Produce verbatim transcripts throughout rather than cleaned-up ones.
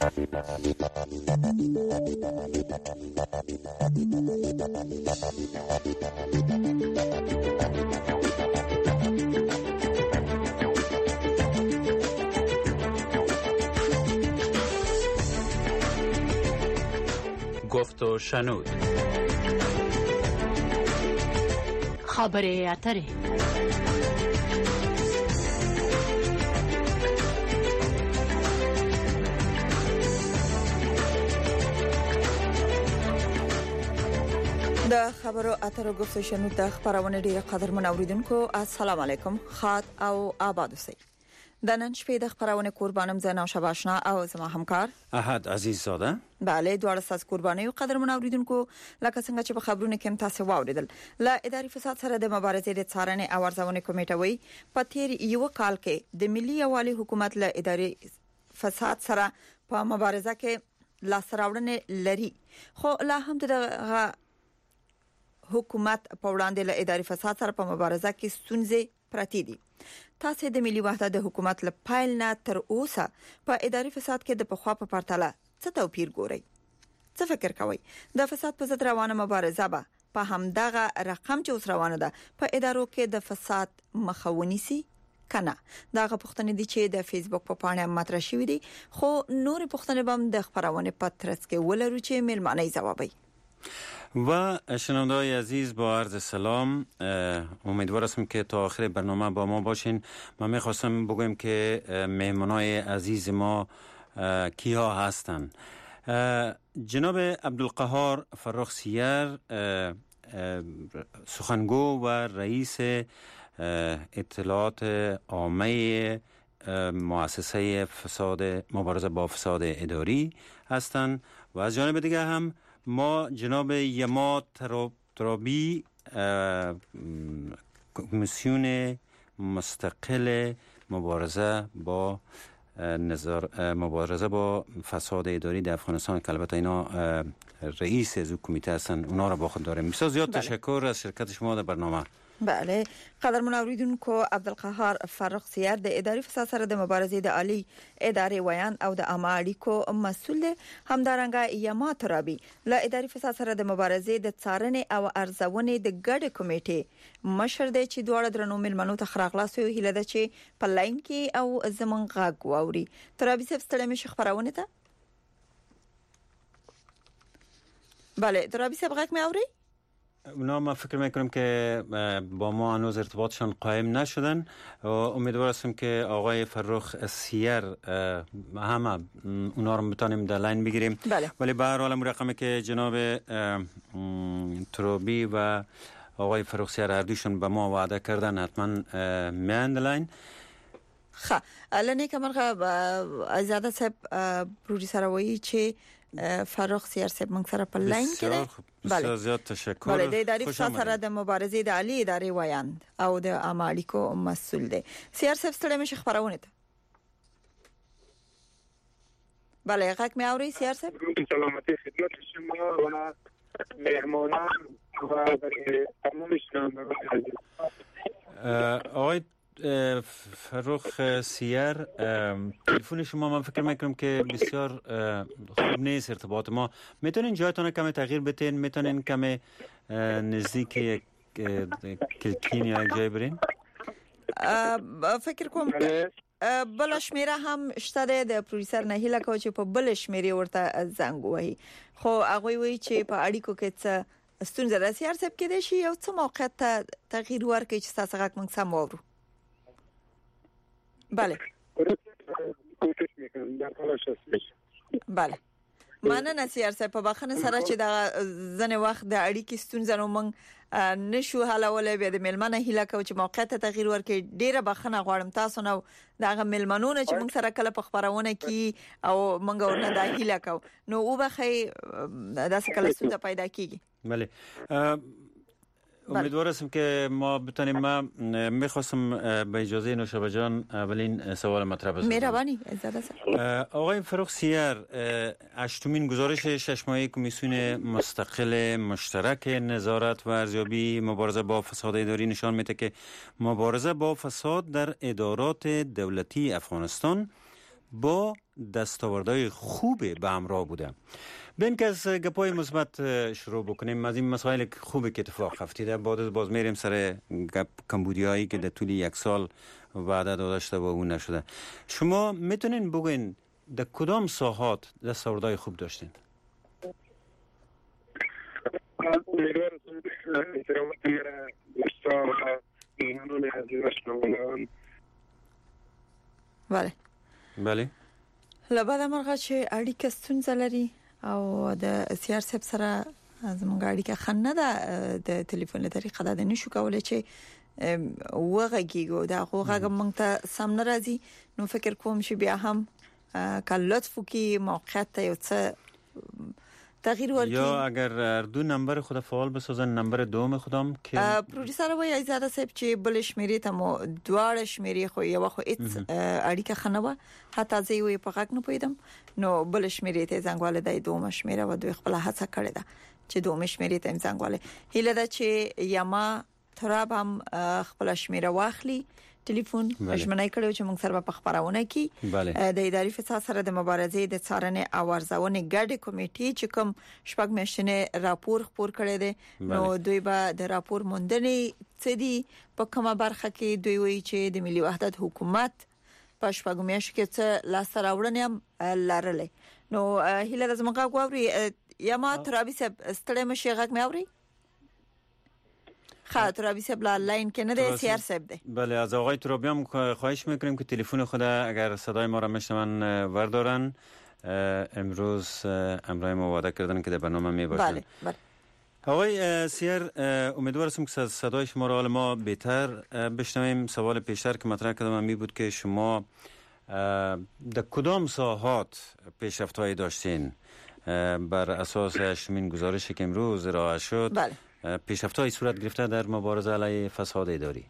گفت و شنود. خبره اتره. د خبرو اترو گفت و شنود د خبرونه ډیره قدرمن اوریدونکو السلام علیکم خات او آباد اوسئ. د نن شپې د خبرونه قربانم زنه شباشنا او زما همکار احد عزیز زاده. بله دواړه ساس قرباني او قدرمن اوریدونکو لکه څنګه چې په خبرونه کې تاسو واوریدل لا اداري فساد سره د مبارزې د څارنې او ارزونې کمیټه وی په تیر یو کال کې د ملي یوالي حکومت له اداري فساد سره په مبارزه کې لاسراوړنې لري خو لا هم د حکومت په وړاندې له اداري فساد سره په مبارزه کې ستونزې پراته دي. تاسو د ملي وحدت د حکومت له پایل نه تر اوسه په اداري فساد کې د پخوا په پرتله څه توپیر ګورئ؟ څه فکر کوئ؟ د فساد په ضد روانه مبارزه به په همدغه رقم چې اوس روانه ده په ادارو کې د فساد مخاوني سي کنه؟ داغه پوښتنې دي چې د فیسبوک په پاڼه مطرح شوې دي خو نور پوښتنې به د خبرونه په ترڅ کې ولرو چې ملمانه جوابي. و شنونده‌های عزیز با عرض سلام، امیدوار هستم که تا آخر برنامه با ما باشین. من میخواستم بگویم که مهمانای عزیز ما کیا هستن. جناب عبدالقهار فرخ سیر سخنگو و رئیس اطلاعات عامه مؤسسه فساد مبارزه با فساد اداری هستند و از جانب دیگه هم ما جناب یما ترابی کمیسیون مستقل مبارزه با نظر مبارزه با فساد اداری در افغانستان که البته اینا رئیس از کمیته هستن، اونا را با خود داریم. بسیار زیاد بله. تشکر از شرکت شما در برنامه. بله قدرمن اوریدونکو عبدالقهار فرخ سیر د اداري فساد سره د مبارزې د عالی ادارې ویان او د عامه اړیکو مسؤل دی. همدارنګه یما ترابی له اداري فساد سره د مبارزې د څارنې او ارزونې د ګډ کمیټې مشر دی چې دواړه درنو ملمنو ته خراغلاس یو هیله ده چې په لاین کې او زمون غاګ واوري. ترابی صاحب ستړي مې خبرونه ته. بله ترابی صاحب غاګ مې اوري؟ اونا ما فکر میکنم که با ما هنوز ارتباطشان قائم نشدن و امیدوار هستم که آقای فرخ سیر همه اونا رو بتانیم در لاین بگیریم. بله. ولی به هر حال رقمی که جناب تروبی و آقای فرخ سیر هر دوشون به ما وعده کردن حتما میان لاین. خب الان که مرغه ازاده صاحب پروډوسر وایي چې فرخ سیر صاحب موږ سره په لاین کې دی. بله زیاد تشکر. بله د اداري فساد سره د مبارزې د عالی ادارې ویاند او د عامه اړیکو مسؤل دی. سیر صاحب ستړي مې خبرونه ته. بله غږ مې اوري سیر صاحب؟ سلامتی خدمت شما و مهمانان و تمام شنوندگان. آقای فرخ سیر تلفن شما من فکر میکنم که بسیار خوب نیست ارتباط ما. میتونین جایتون کم تغییر بتین؟ میتونین کم نزدیک کلکین یا جای برین؟ فکر کوم بل شمیره هم شته ده د پروډوسر نه هیله کوي چې په بل شمیره ورته زنګ وهي خو هغه وایي چې په اړیکو کې څه ستونزه ده. سیار صاحب کې دي شي یو څه موقع ته تغییر ورکړي چې تاسو غږ موږ سم واورو. بله بله مننه سیار صاحب په بخښنه سره چې د ځنې وخت د اړیکې ستونزه نو موږ نشو حلولای. بیا د ملمنه هیله کوي چې موقع ته تغییر ورکړي. ډیره بخښنه غواړم تاسو نو دغه ملمنونه چې موږ سره کله په خبرونه کې او موږ ورنه د هیله کوو نو او بخې داسې کله ستونزه پیدا کیږي. بله امیدوار هستم که ما بتونیم. ما میخواستم به اجازه نوشابه جان اولین سوال مطرح بزنم. مهربانی اجازه. آقای فرخ سیر، هشتمین گزارش شش ماهه کمیسیون مستقل مشترک نظارت و ارزیابی مبارزه با فساد اداری نشان میده که مبارزه با فساد در ادارات دولتی افغانستان با دستاوردهای خوب به همراه بوده. بین که از گپای مثبت شروع بکنیم، از این مسائل خوبی که اتفاق افتیده، بعد از باز میریم سر گپ کمبودیایی که در طول یک سال وعده داده شده و اون نشده. شما میتونین بگوین در کدام ساحات دستاوردهای خوب داشتین؟ بله بله. لبعد مرغه چې اړیکه ستونزه لري او د سیار صاحب سره زموږ اړیکه خنه ده د ټلیفون له طریقه ده نشو کولای چې وغږیږو دا غوغه مونږ ته سم ناراضي. نو فکر کوم چې بیا هم کله لطف وکي موقعیت ته یو څه تغییر ورکړي، یا اگر هر دو نمبر خود فعال بسازن نمبر دوم خودم که پروډوسر وایي ایزاده صاحب چې بل شمیرې ته مو دواړه شمیرې خو یو خو هیڅ اړیکه خنوه، حتی زه یو په غږ نه پویدم. نو بل شمیرې ته زنګواله د دوم شمیره و دوی خپل هڅه کړې ده چې دوم شمیرې ته زنګواله هیله ده چې یما تراب هم خپل شمیره واخلي ټلیفون ژمنای کړو چې موږ سره په خبرونه کې د اداري فساد سره د مبارزې د څارنې او ارزونې ګډه کمیټې چې کوم شپږ میاشتې راپور خپور کړی دی. نو دوی به د راپور موندنې څه دي په کومه برخه کې دوی وایي چې د ملي وحدت حکومت په شپږ میاشتو کې څه لاس راوړنې هم لرلې. نو هیله لازم غواړي یا ما ترابي صاحب ستړی مشه غږ مې اوري خاطر ابی صاحب لاین که نده سیار صاحب ده. بله از آقای ترابی هم خواهش میکنیم که تلفن خود اگر صدای ما را میشنون وردارن. امروز امرای ما وعده کردن که در برنامه میباشن. بله بله. آقای سیار امیدوار هستم که صدای شما را حال ما بهتر بشنویم. سوال پیشتر که مطرح کردم می بود که شما در کدام ساحات پیشرفت‌هایی داشتین بر اساس شمین گزارشی که امروز ارائه شد؟ بله. پیشرفت‌های صورت گرفته در مبارزه علیه فساد اداری.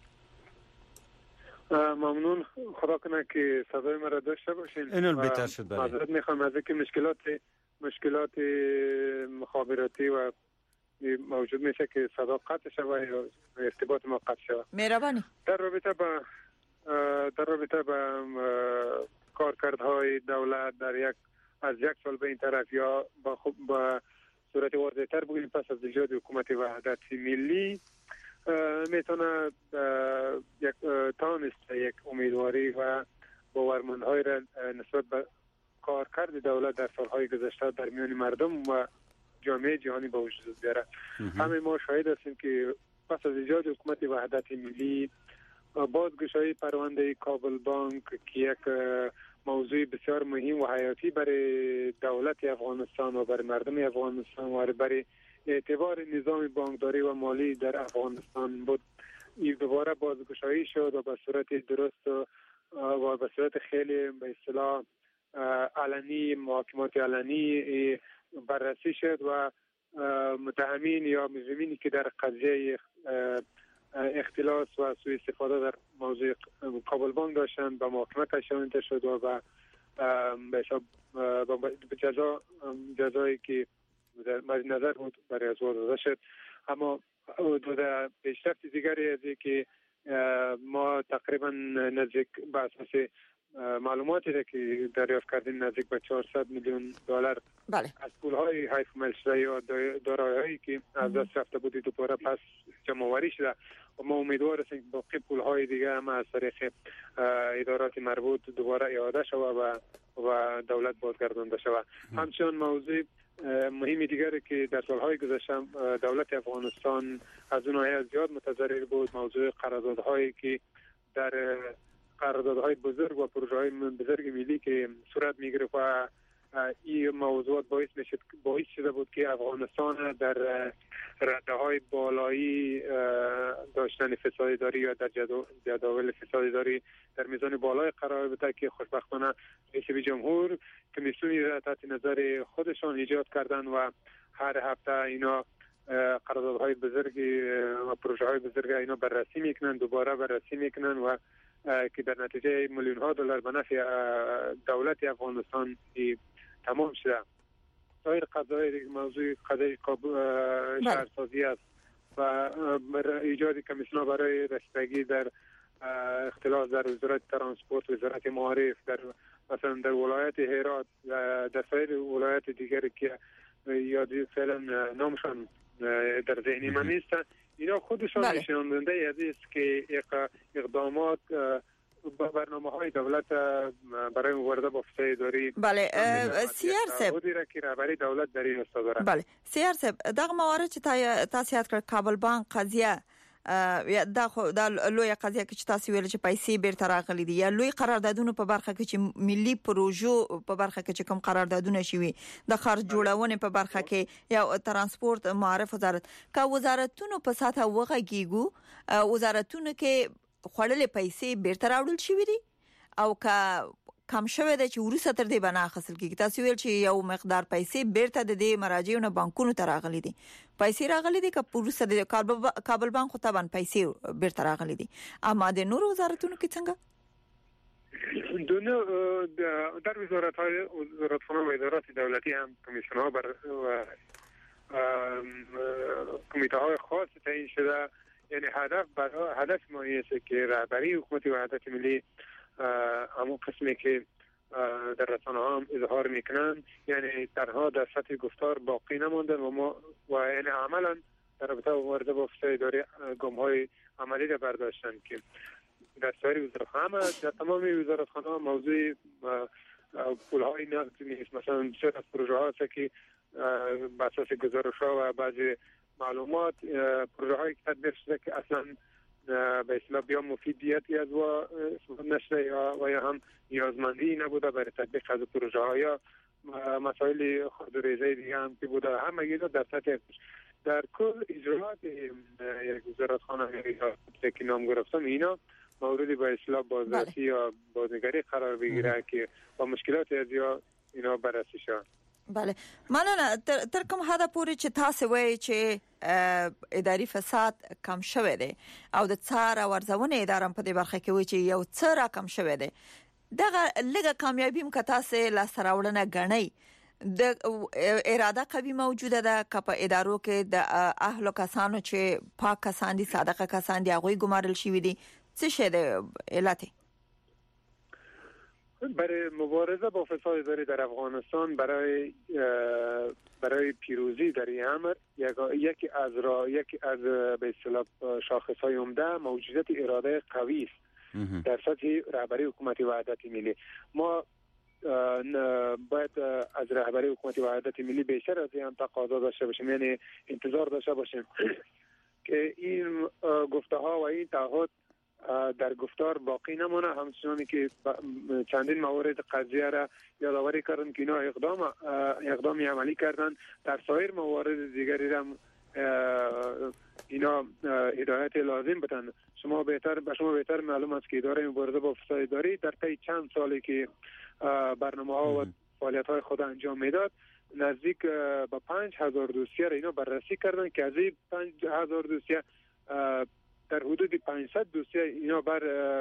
ممنون، خدا کنه که صدای مرا داشته باشین. اینو بهتر شد. بله. معذرت میخوام از اینکه مشکلات مشکلات مخابراتی و موجود میشه که صدا قطع شوه یا ارتباط ما قطع شوه. مهربانی. در رابطه با در رابطه با کارکردهای دولت در یک از یک سال به این طرف یا با خوب با صورت واضح‌تر بگیم پس از ایجاد حکومت وحدت ملی میتونه یک تانست یک امیدواری و باورمندهای را نسبت به کارکرد دولت در سالهای گذشته در میان مردم و جامعه جهانی به وجود بیاره. همه ما شاهد هستیم که پس از ایجاد حکومت وحدت ملی بازگشایی پرونده کابل بانک که یک موضوع بسیار مهم و حیاتی برای دولت افغانستان و برای مردم افغانستان و برای اعتبار نظام بانکداری و مالی در افغانستان بود، این دوباره بازگشایی شد و به صورت درست و به صورت خیلی به اصطلاح علنی، محاکمات علنی بررسی شد و متهمین یا مجرمینی که در قضیه اختلاس و سوء استفاده در موضوع کابل بانک داشتن به محاکمه کشانده شد و به به جزا جزایی که مد نظر بود برای از داده شد. اما دو پیشرفت دیگری از که ما تقریبا نزدیک به اساس معلوماتی را که دریافت کردیم نزدیک به چهارصد میلیون دلار بله. از پول‌های حیف مل شده یا دارایی‌هایی که از دست رفته بود دوباره پس جمع‌آوری شده و ما امیدوار هستیم که باقی پول‌های دیگه هم از طریق ادارات مربوط دوباره اعاده شود و و دولت بازگردانده شود. همچنین موضوع مهمی دیگری که در سالهای گذشته دولت افغانستان از اونها زیاد متضرر بود، موضوع قراردادهایی که در قراردادهای بزرگ و پروژه‌های بزرگ ملی که صورت می‌گرفت و این موضوعات باعث میشد باعث شده بود که افغانستان در رده‌های بالایی داشتن فساد داری یا در جدول فساد داری در میزان بالای قرار بده که خوشبختانه رئیس جمهور کمیسیونی را تحت نظر خودشان ایجاد کردن و هر هفته اینا قراردادهای بزرگ و پروژه‌های بزرگ اینا بررسی میکنن، دوباره بررسی میکنن و که در نتیجه میلیون ها دلار به نفع دولت افغانستان تمام شده. سایر قضایای موضوع قضیه شهرسازی است و ایجاد کمیسیون برای رسیدگی در اختلاس در وزارت ترانسپورت، وزارت معارف، در مثلا در ولایت هرات و در سایر ولایت دیگری که یادی فعلا نامشان در ذهنی من نیست، اینا خودشان بله. نشان دهنده از است که اقدامات با برنامه‌های دولت برای مبارزه با فساد اداری بله سیار صاحب بودی را که رهبری دولت در این راستا داره. بله سیار صاحب دغه موارد چې تاسو یاد کړ کابل بانک قضیه دا خو د لوی قضیه کې چې تاسو ویل چې پیسې بیرته راغلي دي یا لوی قراردادونو په برخه کې چې ملي پروژو په برخه کې چې کوم قراردادونه شوي د خرج جوړونې په برخه کې یا ترانسپورت معرف وزارت کا وزارتونو په ساته وغږیږو وزارتونو کې خړلې پیسې بیرته راوړل شوې دي او کا کم شوه د چې ورسره تر دې بنا حاصل کیږي. تاسو ویل چې یو مقدار پیسې بیرته د دې مراجعونو بانکونو ته راغلي دي، پیسې راغلي دي که ورسره د کابل بانک خو طبعا پیسې بیرته راغلي دي، اما د نور وزارتونو کې څنګه؟ دونه در وزارت‌های وزارتخانه و ادارات دولتی هم کمیسیون‌ها بر کمیته‌های خاص تعیین شده. یعنی هدف برای هدف ما است که رهبری حکومت وحدت ملی همون قسمی که در رسانه ها هم اظهار میکنن یعنی تنها در سطح گفتار باقی نماندن و ما و یعنی عملا در رابطه با مبارزه با فساد اداری گام های عملی را برداشتن که در سایر وزارتخانه در تمام وزارتخانه موضوع پول های نقدی نیست. مثلا بسیار از پروژه ها هست که بر اساس گزارش ها و بعضی معلومات پروژه هایی که تدبیر شده که اصلا به اصطلاح بیا مفیدیتی از و نشده یا و یا هم نیازمندی نبوده برای تطبیق از پروژه ها یا مسائل خرد و ریزه دیگه هم که بوده. همه اینا در سطح در کل اجراءات یک وزارتخانه که نام گرفتم اینا موردی به اصطلاح بازرسی یا بازنگری قرار بگیره که با مشکلات از یا اینا بررسی شد. بله مننه. تر کوم حدا پورې چې تاسو وایي چې اداري فساد کم شوی دی او د څار او ارزونې ادارې په دې برخه کې وایي چې یو څه را کم شوی دی، دغه لږه کامیابی مکه تاسو لا سراوړنه غنئ د اراده قوي موجوده ده که په ادارو کې د اهل کسانو چې پاک کسان دي صادقه کسان دي هغه ګمارل شوی دي، څه شه د علت برای مبارزه با فساد اداری در افغانستان برای برای پیروزی در این امر یکی از را یکی از به اصطلاح شاخص‌های عمده موجودیت اراده قوی است در سطح رهبری حکومت وحدت ملی. ما باید از رهبری حکومت وحدت ملی بیشتر از این تقاضا داشته باشیم، یعنی انتظار داشته باشیم که این گفته ها و این تعهد در گفتار باقی نمونه، همچنانی که چندین موارد قضیه را یادآوری کردن که اینا اقدام اقدامی عملی کردن، در سایر موارد دیگری را اینا هدایت لازم بدن. شما بهتر به شما بهتر معلوم است که اداره مبارزه با فساد اداری در طی چند سالی که برنامه‌ها و فعالیت‌های خود انجام میداد نزدیک به پنج هزار دوسیه را اینا بررسی کردن که از این پنج هزار دوسیه در حدود پانصد دوسیه اینا بر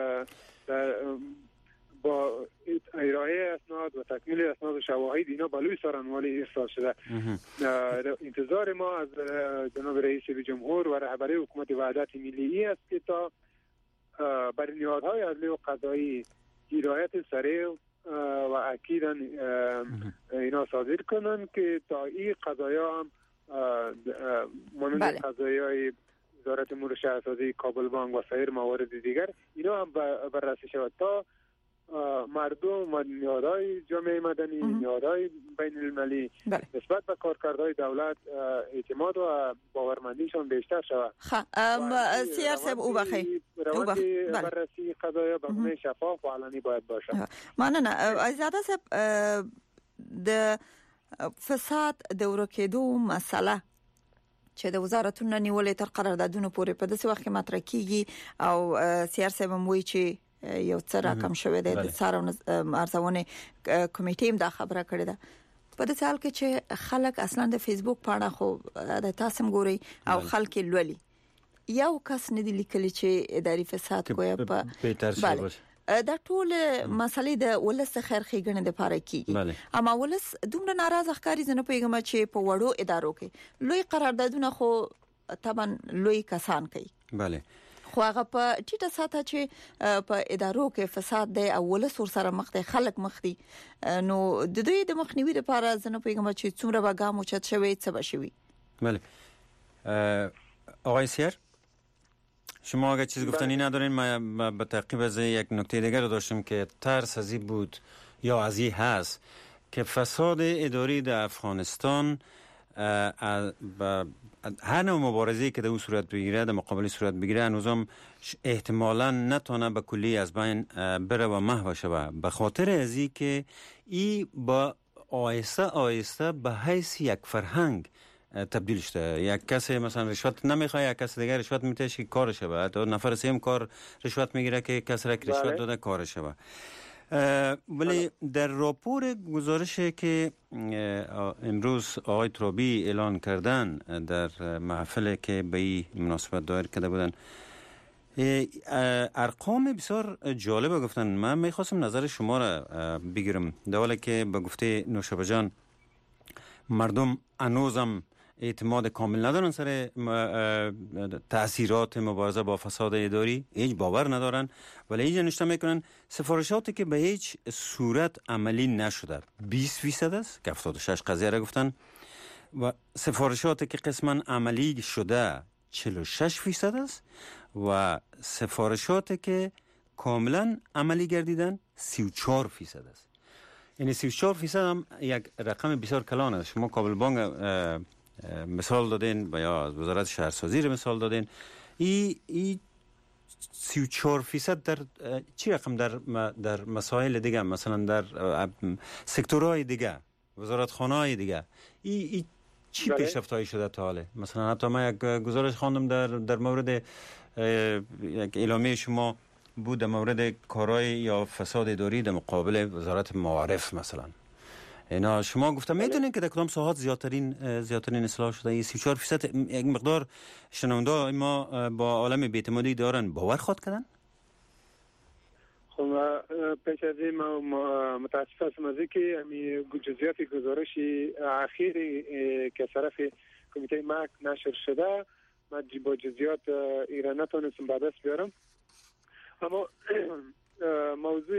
با ارائه اسناد و تکمیل اسناد و شواهد اینا بالای سرانوالی ارسال شده. انتظار ما از جناب رئیس جمهور و رهبری حکومت وحدت ملی است که تا بر نهادهای عدلی و قضایی هدایت سریع و اکیدا اینا صادر کنن که تا این قضایا هم مانند قضایای وزارت امور شهرسازی، کابل بانک و سایر موارد دیگر اینا هم بررسی شود تا مردم و نهادهای جامعه مدنی، نهادهای بین المللی نسبت به کارکردهای دولت اعتماد و باورمندیشان بیشتر شود. خب سیار صاحب او بخیر روند بررسی قضایا به گونه شفاف و علنی باید باشد. مننه. عزیزاده صاحب د فساد د ورکېدو مسله چې د وزارتونو نیولې تر قراردادونو پورې په داسې وخت کې مطرح کیږي او سیار صاحب موي چې یو څه راکم شوی دی د څارو ارزونه کمیټې هم دا خبره کړې ده په دې حال کې چې خلک اصلا د فیسبوک پاڼه خو د تاسو ګوري او خلک لولي یو کس نه دی لیکلی چې اداري فساد کوی په بله دا ټول مسلې د ولس خیر ښېګڼې لپاره کیږي، اما ولس دومره ناراضه ښکاري زنه پیغام چې په وړو ادارو کې لوی قراردادونه خو طبعا لوی کسان کوي. بله خو هغه په ټیټه ساته چې په ادارو کې فساد دی او ول سور سره مخ دی خلک مخ دي نو د دوی د مخنیوي لپاره زنه پیغام چې څومره به ګام اوچت شوی څه بشوي. بله آقای سیر شما اگر چیز گفتنی ندارین ما به تعقیب از یک نکته دیگر رو داشتم که ترس از این بود یا از این هست که فساد اداری در افغانستان هر نوع مبارزه‌ای که در اون صورت بگیره در مقابل صورت بگیره هنوزم احتمالاً نتونه به کلی از بین بره و محو شود به خاطر از این که ای با آیسته آیسته به حیث یک فرهنگ تبدیل شده. یک کسی مثلا رشوت نمیخواد یک کسی دیگر رشوت میده که کارش شود تا نفر سیم کار رشوت میگیره که کسی را که رشوت داده کارش شود. ولی در راپور گزارشی که امروز آقای ترابی اعلان کردن در محفلی که به این مناسبت دایر کرده بودن ارقام بسیار جالب گفتن. من میخواستم نظر شما را بگیرم در حالی که به گفته نوشابه جان مردم هنوزم اعتماد کامل ندارن سر تأثیرات مبارزه با فساد اداری، هیچ باور ندارن، ولی اینجا نشته میکنن سفارشاتی که به هیچ صورت عملی نشده بیست فیصد است که هفتاد و شش قضیه را گفتن و سفارشاتی که قسما عملی شده چهل و شش فیصد است و سفارشاتی که کاملا عملی گردیدن سی و چهار فیصد است. یعنی سی و چهار فیصد هم یک رقم بسیار کلان است. شما کابل بانک مثال دادین و یا از وزارت شهرسازی رو مثال دادین. ای ای سی و چهار فیصد در چی رقم در در مسائل دیگه مثلا در سکتورهای دیگه وزارت خانه‌های دیگه ای, ای چی پیشرفت‌هایی شده تا حالا؟ مثلا حتی من یک گزارش خواندم در در مورد یک اعلامیه شما بود در مورد کارهای یا فساد اداری در مقابل وزارت معارف مثلا. اینا شما گفتم میدونین که در کدام ساحات زیادترین زیادترین اصلاح شده؟ سی و چهار فیصد یک مقدار شنونده ما با عالم بی‌اعتمادی دارن باور خود کردن؟ خب پیش از این ما متاسف هستم از اینکه همین جزئیات گزارش اخیر که طرف کمیته مک نشر شده من با جزئیات ایران نتونستم به دست بیارم. اما موضوع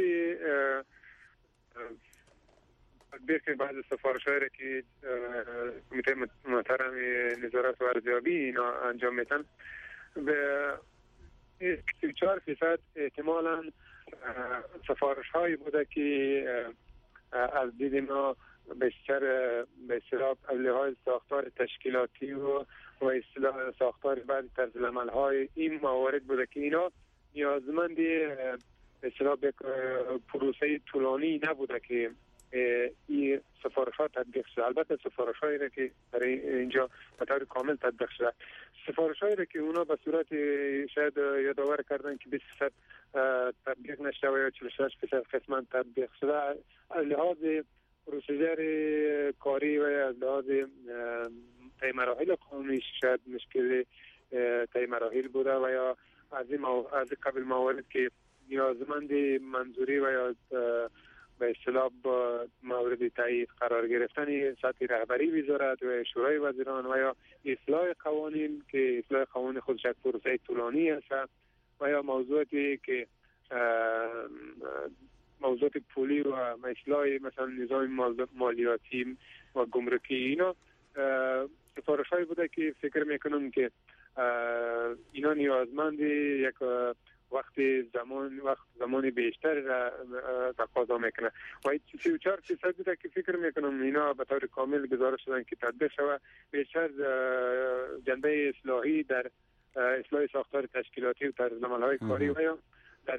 بیشتر بعض سفارش‌هایی را که کمیته محترم نظارت و ارزیابی اینا انجام میدن به سی و چهار فیصد احتمالاً سفارش‌هایی بوده که از دید ما بیشتر به اصطلاح لحاظ ساختار تشکیلاتی و و اصطلاح ساختار بعضی طرز العمل‌های این موارد بوده که اینا نیازمند به اصطلاح پروسه طولانی نبوده که این سفارش‌ها تطبیق شده. البته سفارش‌هایی را که برای اینجا به طور کامل تطبیق شده، سفارش‌هایی را که اونا به صورت شاید یادآور کردن که بیست درصد تطبیق نشده و یا چهل و شش درصد قسما تطبیق شده، از لحاظ پروسیجر کاری و از لحاظ طی مراحل قانونی شاید مشکل طی مراحل بوده و یا از این از قبل موارد که نیازمند منظوری و یا به اصطلاح با مورد تایید قرار گرفتن سطح رهبری وزارت و شورای وزیران و یا اصلاح قوانین که اصلاح قوانین خودش یک پروسه طولانی است و یا موضوعاتی که موضوعات پولی و اصلاح مثلا نظام مالیاتی و گمرکی اینا سفارش‌هایی بوده که فکر میکنم که اینا نیازمند یک وقت زمان وقت زمان بیشتر را تقاضا میکنه و سی و چهار فیصد بوده که فکر میکنم اینا به طور کامل گزارش شدن که تطبیق شود. بیشتر جنبه اصلاحی در اصلاح ساختار تشکیلاتی و طرزالعمل‌های کاری و یا در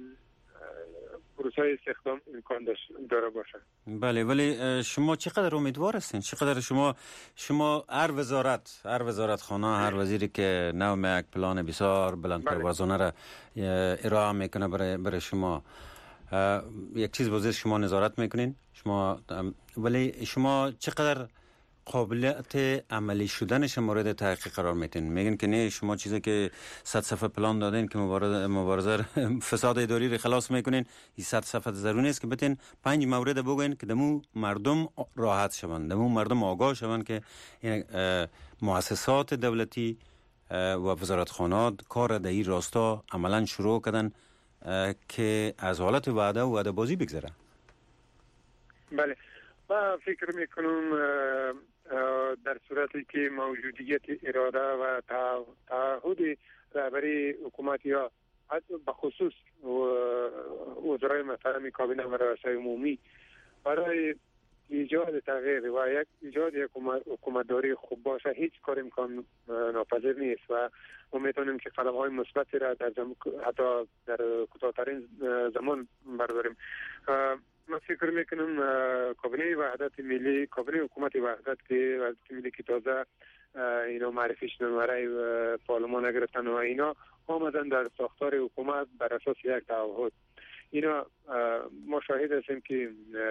پروسه استخدام امکان داره باشه. بله، ولی شما چقدر امیدوار هستین؟ چقدر شما شما هر وزارت هر وزارت خانه هر وزیری که نو یک پلان بسیار بلند پروازانه را ارائه میکنه برای برای شما یک چیز وزیر شما نظارت میکنین شما، ولی شما چقدر قابلیت عملی شدنش مورد تحقیق قرار میتین؟ میگن که نه شما چیزی که صد صفحه پلان دادین که مبارزه مبارزه فساد اداری رو خلاص میکنین، این صد صفحه ضروری نیست که بتین پنج مورد بگوین که دمو مردم راحت شون، دمو مردم آگاه شون که مؤسسات دولتی و وزارتخانات کار در این راستا عملا شروع کردن که از حالت وعده و وعده بازی بگذره. بله، من فکر میکنم در صورتی که موجودیت اراده و تعهد رهبری حکومت یا به خصوص وزرای محترم کابینه و رؤسای عمومی برای ایجاد تغییر و یک ایجاد یک حکومتداری خوب باشه، هیچ کار امکان ناپذیر نیست و ما میتونیم که قدم های مثبتی را در زم... حتی در کوتاه‌ترین زمان برداریم. من فکر میکنم کابینه وحدت ملی، کابینه حکومت وحدت که وحدت ملی که تازه اینا معرفی شدن برای پارلمان گرفتن و اینا آمدن در ساختار حکومت بر اساس یک تعهد. اینا ما شاهد هستیم که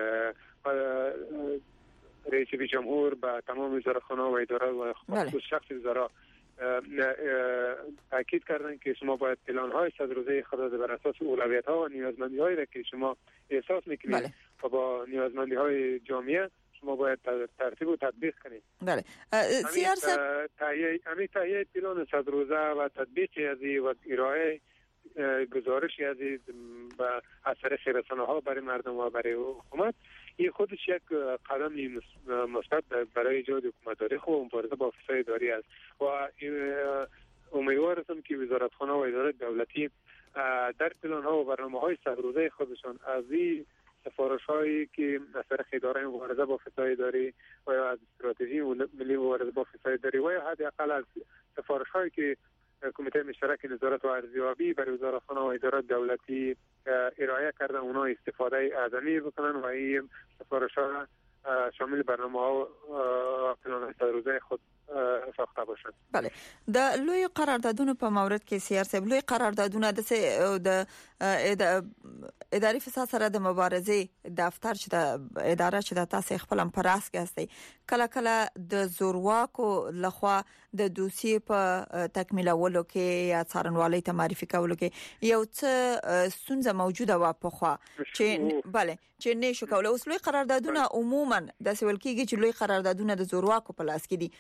رئیس جمهور با تمام وزارتخانه و اداره و خصوص شخص وزرا تاکید کردن که شما باید پلان های صد روزه خود بر اساس اولویت ها و نیازمندی هایی را که شما احساس میکنید بله. و با نیازمندی های جامعه شما باید ترتیب و تطبیق کنید. بله. سیاست همین تهیه پلان صد روزه و تطبیق ازی و ارائه گزارش ازی و از طریق رسانه ها برای مردم و برای حکومت، این خودش یک قدم مثبت برای ایجاد حکومتداری خوب و مبارزه با فساد اداری است و امیدوار هستم که وزارتخانه و اداره دولتی در پلان ها و برنامه های صد روزه خودشان از این سفارش هایی که از طریق اداره مبارزه با فساد اداری و یا از استراتژی ملی مبارزه با فساد اداری و یا حداقل از سفارش هایی که کمیته مشترک نظارت و ارزیابی برای وزارتخانه و اداره دولتی ارائه کردن، اونا استفاده اعظمی بکنن و این سفارش ها شامل برنامه ها و پلان صد روزه خود ساخته باشن. بله، د لوی قراردادونو په مورد کې سیار صاحب لوی قراردادونه د د اداري فساد سره د مبارزې دفتر چې د اداره چې د تاسو خپل پراس کې هستي کله کله د زورواکو لخوا د دوسیې په تکمیلولو کې یا څارنوالۍ ته معرفي کولو کې یو څه ستونزه موجوده و په خوا چې بله چې نه شو کولای. اوس لوی قراردادونه عموما د سوال کېږي چې لوی قراردادونه د زورواکو په لاس کې دي،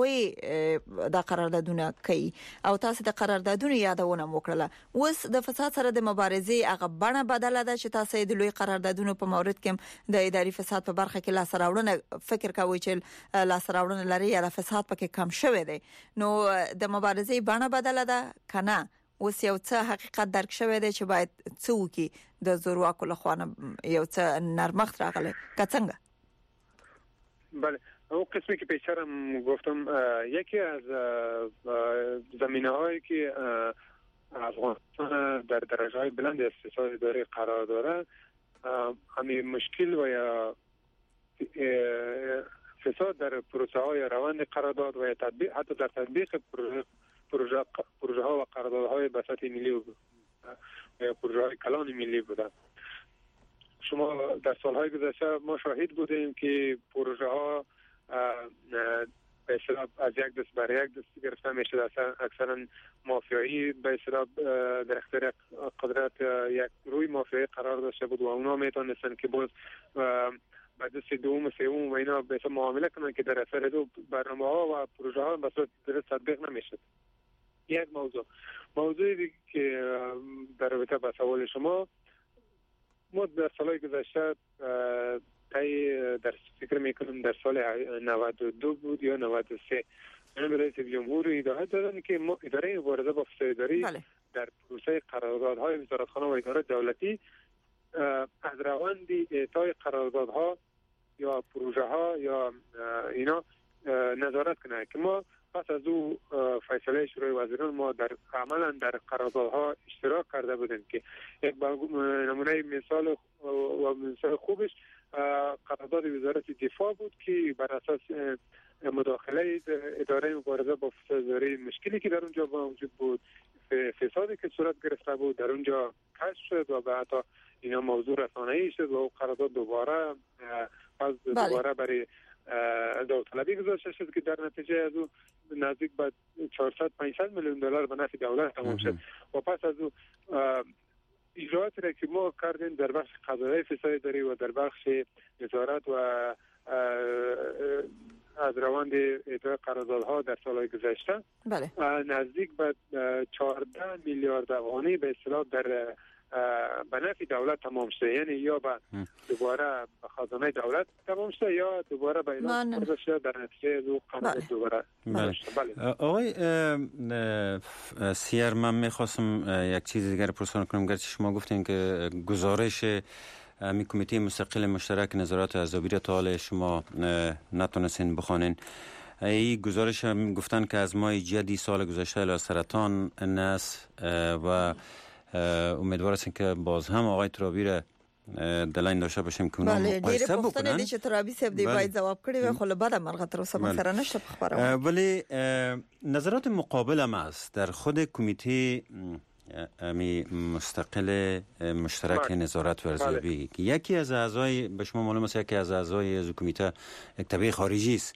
هغه د قراردادونه کوي او تاسو د قراردادونو یادونه وکړه. اوس د فساد سره د مبارزې هغه بڼه بدله ده چې تاسو د لوی قراردادونو په مورد کې د اداري فساد په برخه کې لاس راوړنه فکر کوي چې لاس راوړنه لري یا د فساد پکې کم شوی دی، نو د مبارزې بڼه بدله ده کنه؟ اوس یو څه حقیقت درک شوی دی چې باید څه وکړي د زورواکو لخوا یو څه نرمښت راغلی که څنګه؟ بله، اون قسمی که پیشترم گفتم یکی از زمینه هایی که افغانستان در درجه های بلند اقتصادی داره قرار داره همین مشکل و یا فساد در پروسه های روند قرارداد و یا تطبیق حتی در تطبیق پروژه پروژه ها و قراردادهای به سطح ملی و یا پروژه های کلان ملی بوده. شما در سالهای گذشته ما شاهد بودیم که پروژه ها به اصطلاح از یک دست بر یک دست گرفته میشه، اکثرا مافیایی به اصطلاح در اختیار قدرت یک روی مافیایی قرار داشته بود و اونا میتونستن که باز بعد دست دوم سوم و اینا به اصطلاح معامله کنن که در اثر دو برنامه ها و پروژه ها به صورت درست تطبیق نمیشه. یک موضوع موضوعی که در رابطه با سوال شما، ما در سالهای گذشته تای در فکر میکنم در سال نود و دو بود یا نود و سه جناب رئیس جمهور اداره دادن که ما اداره مبارزه با فساد اداری در پروسه قراردادهای وزارتخانه و اداره دولتی از روند اعطای قراردادها یا پروژه ها یا اینا نظارت کنه که ما پس از او فیصله شورای وزیران ما در عملا در قراردادها اشتراک کرده بودیم که یک نمونه مثال و مثال خوبش قرارداد وزارت دفاع بود که بر اساس مداخله اداره مبارزه با فساد اداری مشکلی که در اونجا موجود بود، فسادی که صورت گرفته بود در اونجا کشف شد و بعد اینا موضوع رسانه‌ای شد و قرارداد دوباره از دوباره برای داوطلبی گذاشته شد که در نتیجه از او نزدیک به چهارصد پانصد میلیون دلار به نفع دولت تمام شد و پس از او اجراءاتی را که ما کردیم در بخش قضایای فساد اداری و در بخش نظارت و از روند اداره قراردادها در سالهای گذشته بله. نزدیک به چهارده میلیارد افغانی به اصطلاح در به نفع دولت تمام شده، یعنی یا به دوباره به خزانه دولت تمام شده یا دوباره به اعلام کرده شده در نتیجه از او قرارداد دوباره. بله. بله. آقای سیر، من میخواستم یک چیز دیگر پرسان کنم. گرچه شما گفتین که گزارش می کمیته مستقل مشترک نظارت عذابی را تا حال شما نتونستین بخوانین، این گزارش هم گفتن که از ماه جدی سال گذشته الی سرطان نس و امیدوار هستیم که باز هم آقای ترابی را دلاین داشته باشیم که اونا مقایسه بکنن. بله، ډیره پوښتنه چې ترابی صاحب دی باید جواب کړی و خو له بده مرغه تر اوسه من سره نشته په خبره. ولی نظرات مقابل هم است در خود کمیته امی مستقل مشترک نظارت و ارزیابی که یکی از اعضای، به شما معلوم است یکی از اعضای از کمیته یک تبع خارجی است.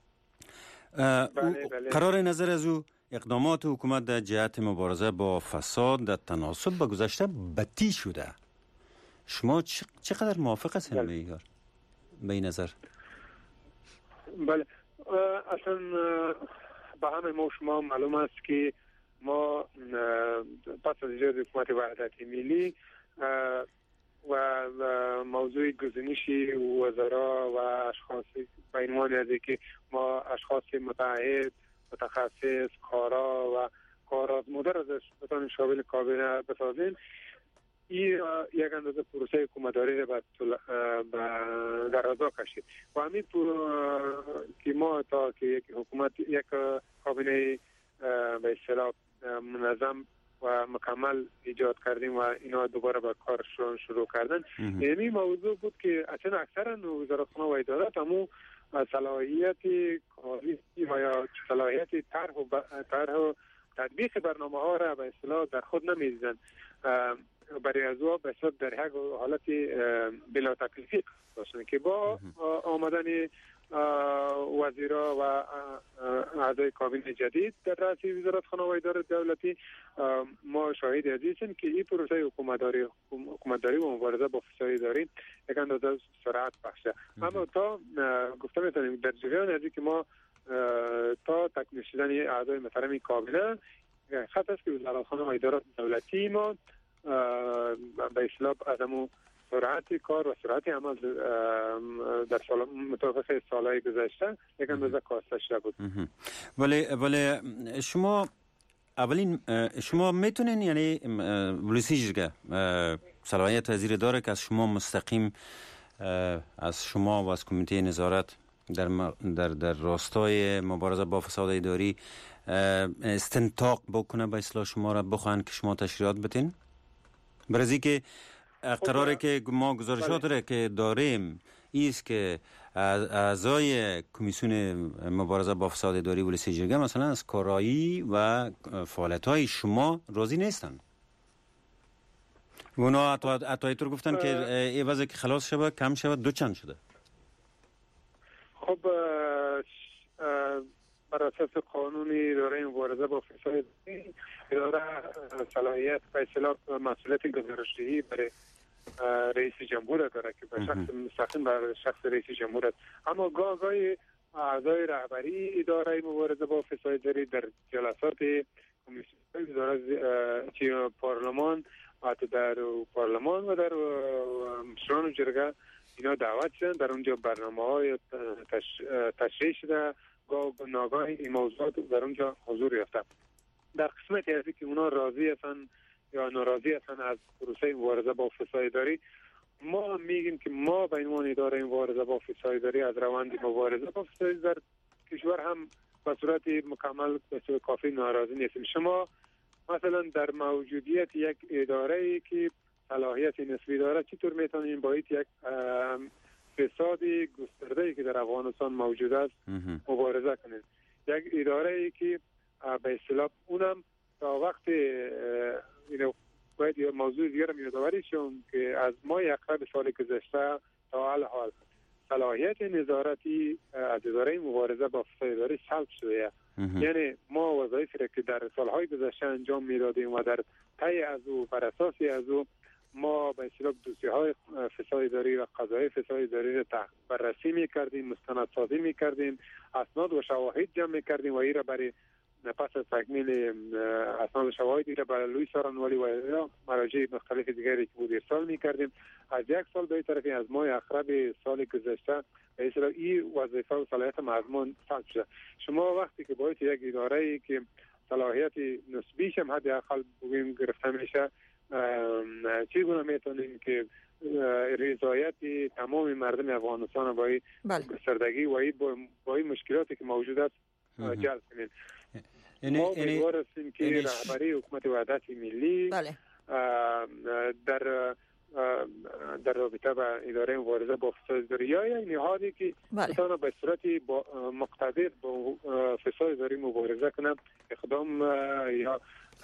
قرار نظر از او اقدامات حکومت در جهت مبارزه با فساد در تناسب با گذشته بدی شده. شما چقدر موافق هستین به به این نظر؟ بله، اصلا به همه ما شما معلوم است که ما پس از ایجاد حکومت وحدت ملی و موضوع گزینش وزرا و اشخاص به عنوان از که ما اشخاص متعهد، متخصص، کارا و کارآزموده را بتوانیم شامل کابینه بسازیم، این یک اندازه پروسه حکومتداری را به درازا کشید و همین که ما تا که یک حکومت یک کابینه به اصطلاح منظم و مکمل ایجاد کردیم و اینا دوباره به کار شروع کردن. یعنی موضوع بود که اصلا اکثرا وزارتخانه و ادارات همون صلاحیت کاری و یا صلاحیت طرح و طرح و تطبیق برنامه ها را به اصطلاح در خود نمی‌دیدند. برای از او به اصطلاح در یک حالت بلا تکلیفی داشتن که با آمدن وزیرا و اعضای کابینه جدید در رأس وزارتخانه و ادارات دولتی ما شاهد هستیم که این پروسه حکومتداری حکومتداری و مبارزه با فساد اداری یک اندازه سرعت بخشه. اما تا گفته میتونیم در جریان از که ما تا تکمیل شدن اعضای محترم کابینه خط است که وزارتخانه و ادارات دولتی ما به اصطلاح عدم سرعت کار و سرعت عمل در سال مطابق سالهای گذشته یک اندازه کاسته شده بود. ولی ولی شما اولین شما میتونین یعنی ولسی جرگه صلاحیت وزیر داره که از شما مستقیم از شما و از کمیته نظارت در در در راستای مبارزه با فساد اداری استنتاق بکنه به اصطلاح شما را بخواهند که شما تشریحات بدین؟ برای که قراره که ما گزارشات را که داریم ایست که اعضای کمیسیون مبارزه با فساد اداری ولسی جرگه مثلا از کارایی و فعالیت‌های شما راضی نیستن. اونا حتی اینطور گفتن که این وضع که خلاص شود کم شود دو چند شده. خب بر اساس قانونی اداره مبارزه با فساد اداره صلاحیت به اصطلاح مسئولیت گزارشدهی برای رئیس جمهور داره که به شخص مستقیم بر شخص رئیس جمهور است. اما گاه گاهی اعضای رهبری اداره مبارزه با فساد اداری در جلسات کمیسیون اداره چی پارلمان حتی در پارلمان و در مشران جرگه اینا دعوت شدن، در اونجا برنامه‌های تشریح شده، گاه ناگاه این موضوعات در اونجا حضور یافته. در قسمتی هستی که اونا راضی هستن یا ناراضی هستن از پروسه مبارزه با فساد اداری، ما میگیم که ما به عنوان اداره مبارزه با فساد اداری از روند مبارزه با فساد در کشور هم به صورت مکمل به صورت کافی ناراضی نیستیم. شما مثلا در موجودیت یک اداره که صلاحیت نسبی داره چطور میتونیم با یک فساد گسترده‌ای که در افغانستان موجود است مبارزه کنید؟ یک اداره که به اصطلاح اونم تا وقت اینو باید یه موضوع دیگر رو یادآوری شون که از ماه اکتبر سال گذشته تا حال حال صلاحیت نظارتی از اداره مبارزه با فساد اداری سلب شده. یعنی ما وظایفی را که در سالهای گذشته انجام میدادیم و در طی از او بر اساس از او ما به اصطلاح دوسیه‌های فساد اداری و قضایی فساد اداری را بررسی می‌کردیم، مستندسازی می‌کردیم، اسناد و شواهد جمع می‌کردیم و این را برای پس از تکمیل اسناد و شواهدی را برای لوی سارنوالی و مراجع مختلف دیگری که بود ارسال می‌کردیم. از یک سال به طرفی از ماه اخرب سال گذشته به اصطلاح این وظیفه و صلاحیت مردمان فقط شده. شما وقتی که باید یک اداره‌ای که صلاحیت نسبیش هم حداقل بگیم گرفته میشه، چگونه میتونیم که رضایت تمام مردم افغانستان با این گستردگی و این با این مشکلاتی که موجود است جلب کنیم. ما امیدوار هستیم که رهبری حکومت وحدت ملی در در رابطه با اداره مبارزه با فساد اداری یا یک نهادی که بتونه به صورت مقتدر با فساد اداری مبارزه کنه اقدام یا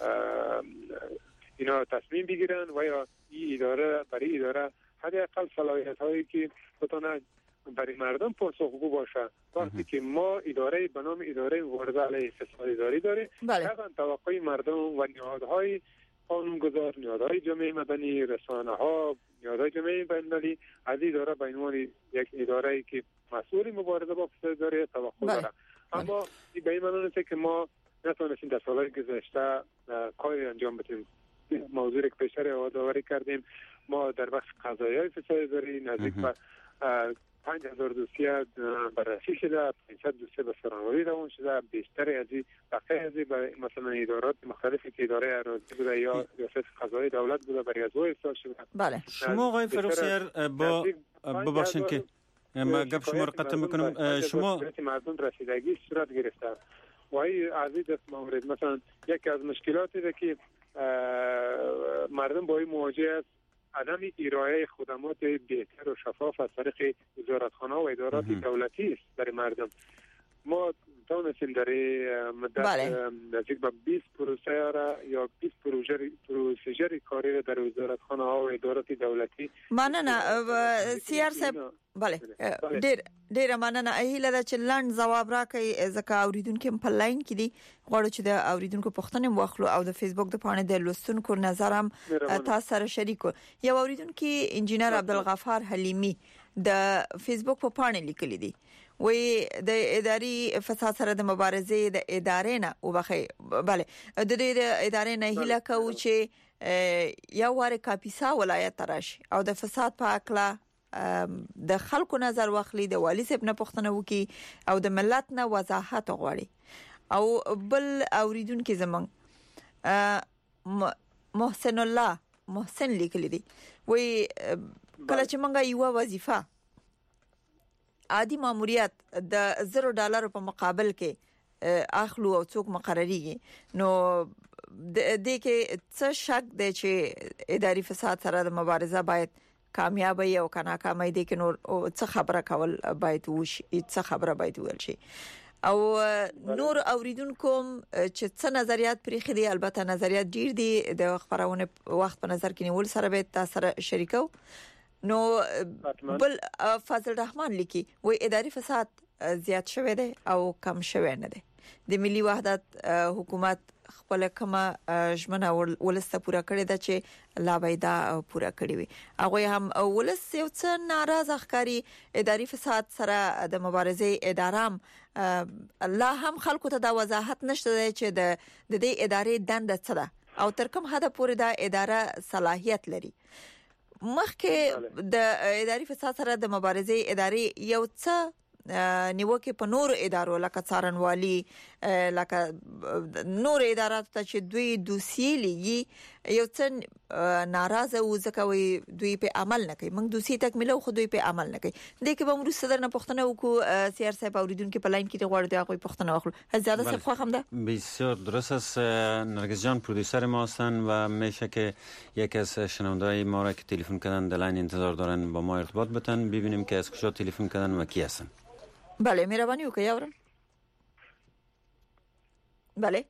اینا تصمیم بگیرن و یا این اداره برای اداره حداقل صلاحیت هایی که بتونه برای مردم پاسخگو باشه. وقتی که ما اداره به نام اداره مبارزه علیه فساد اداری داریم، طبعا توقع مردم و نهادهای قانونگذار، نهادهای جامعه مدنی، رسانه ها، نهادهای جامعه بین‌المللی از اداره به عنوان یک اداره که مسئول مبارزه با فساد اداری توقع داره. اما به این معنی نیست که ما نتونستیم در سالهای گذشته کاری انجام بدیم. موضوعی که پیشتر یادآوری کردیم، ما در بخش قضایی فساد اداری نزدیک به پنج هزار دوسیه بررسی شده، پانصد دوسیه به سارنوالی روان شده، بیشتر از این بقیه از این مثلا ادارات مختلفی که اداره اراضی بوده یا ریاست قضایی دولت بوده برای از او ارسال شده. بله. شما آقای فروخسیر با ببخشید که ما گپ شما رو قطع میکنم، شما مردم رسیدگی صورت گرفته و این از این دست مورد مثلا یکی از مشکلاتی ده که مردم با این مواجه است عدم ارائه خدمات بهتر و شفاف از طریق وزارتخانه و ادارات دولتی است برای مردم. ما تونستیم در مدت نزدیک به بیست پروسه را یا بیست پروژه پروسیجر کاری را در وزارتخانه ها و ادارات دولتی مننه سیار صاحب. بله ډیر ډیر مننه. هیله ده چې لاند جواب راکړي ځکه اوریدونکو په لاین کې دي. غواړو چې د اوریدونکو پوښتنې واخلو او د فیسبوک د پاڼې د لوستونکو نظر هم تاسو سره شریک کړو. یو اوریدونکو انجینر عبدالغفار حلیمی د فیسبوک په پاڼې لیکلي دي وی د اداري فساد سره د مبارزې د ادارې نه وبخي bale د دې د ادارې نه هیله کوو چې یو واره کاپیسا ولایت راشي او د فساد په اکلا د خلکو نظر واخلي، د والی صاحب نه پوښتنه وکي او د ملت نه وضاحت غواړي. او بل اوریدونکو زمون محسن الله محسن لیکلی دی وی کله چې مونږه یو وظیفه عادي ماموریت د زیرو ډالر په مقابل کې اخلو او څوک مقرریږي نو د دې کې څه شک دی چې اداري فساد سره د مبارزه باید کامیابی او ناکامۍ دي کې نور څه خبره کول باید وشي، څه خبره باید ویل شي. او نور اوریدونکو چې څه نظریات پرې خدي، البته نظریات ډیر دي د خبرونه وخت په نظر کې نیول سره به تاسو سره شریکو. نو بل فضل الرحمن لیکي وای اداري فساد زیات شوه دی او کم شوه نه دی. د ملي وحدت حکومت خپل کما ژمنه ولسته پورا کړی دا چې لا وایدا پورا کړی وي. هغه هم ولس یو څه ناراض ښکاری اداري فساد سره د مبارزې ادارام الله هم خلکو ته دا وضاحت نشته چې د دې ادارې دنده څه ده او تر کوم حد پورې دا اداره صلاحیت لري. مخکې د اداري فساد سره د مبارزې ادارې یو څه نیوکه په نور ادارو لکه څارنوالي لکه نور ادارات ته چې دوی دوسیې لګي یو څه ناراضه و ځکه وي دوی په عمل نه کوي. موږ دوسیې تکمیلو خو دوی په عمل نه کوي. د کې به موږ صدر نه پښتنه وکړو. سیار صاحب اوریدونکو په لاین کې غواړي دا کوئی پښتنه واخلو. زیاده صاحب خو هم ده بسیار درست است. نرگس جان پرودوسر ما هستن و میشه که یکی از شنونده‌های ما را که تلفن کردن در لاین انتظار دارن با ما ارتباط بتن ببینیم که از کجا تلفن کردن و کی هستن. بله مهربانی وکړئ یاورم. بله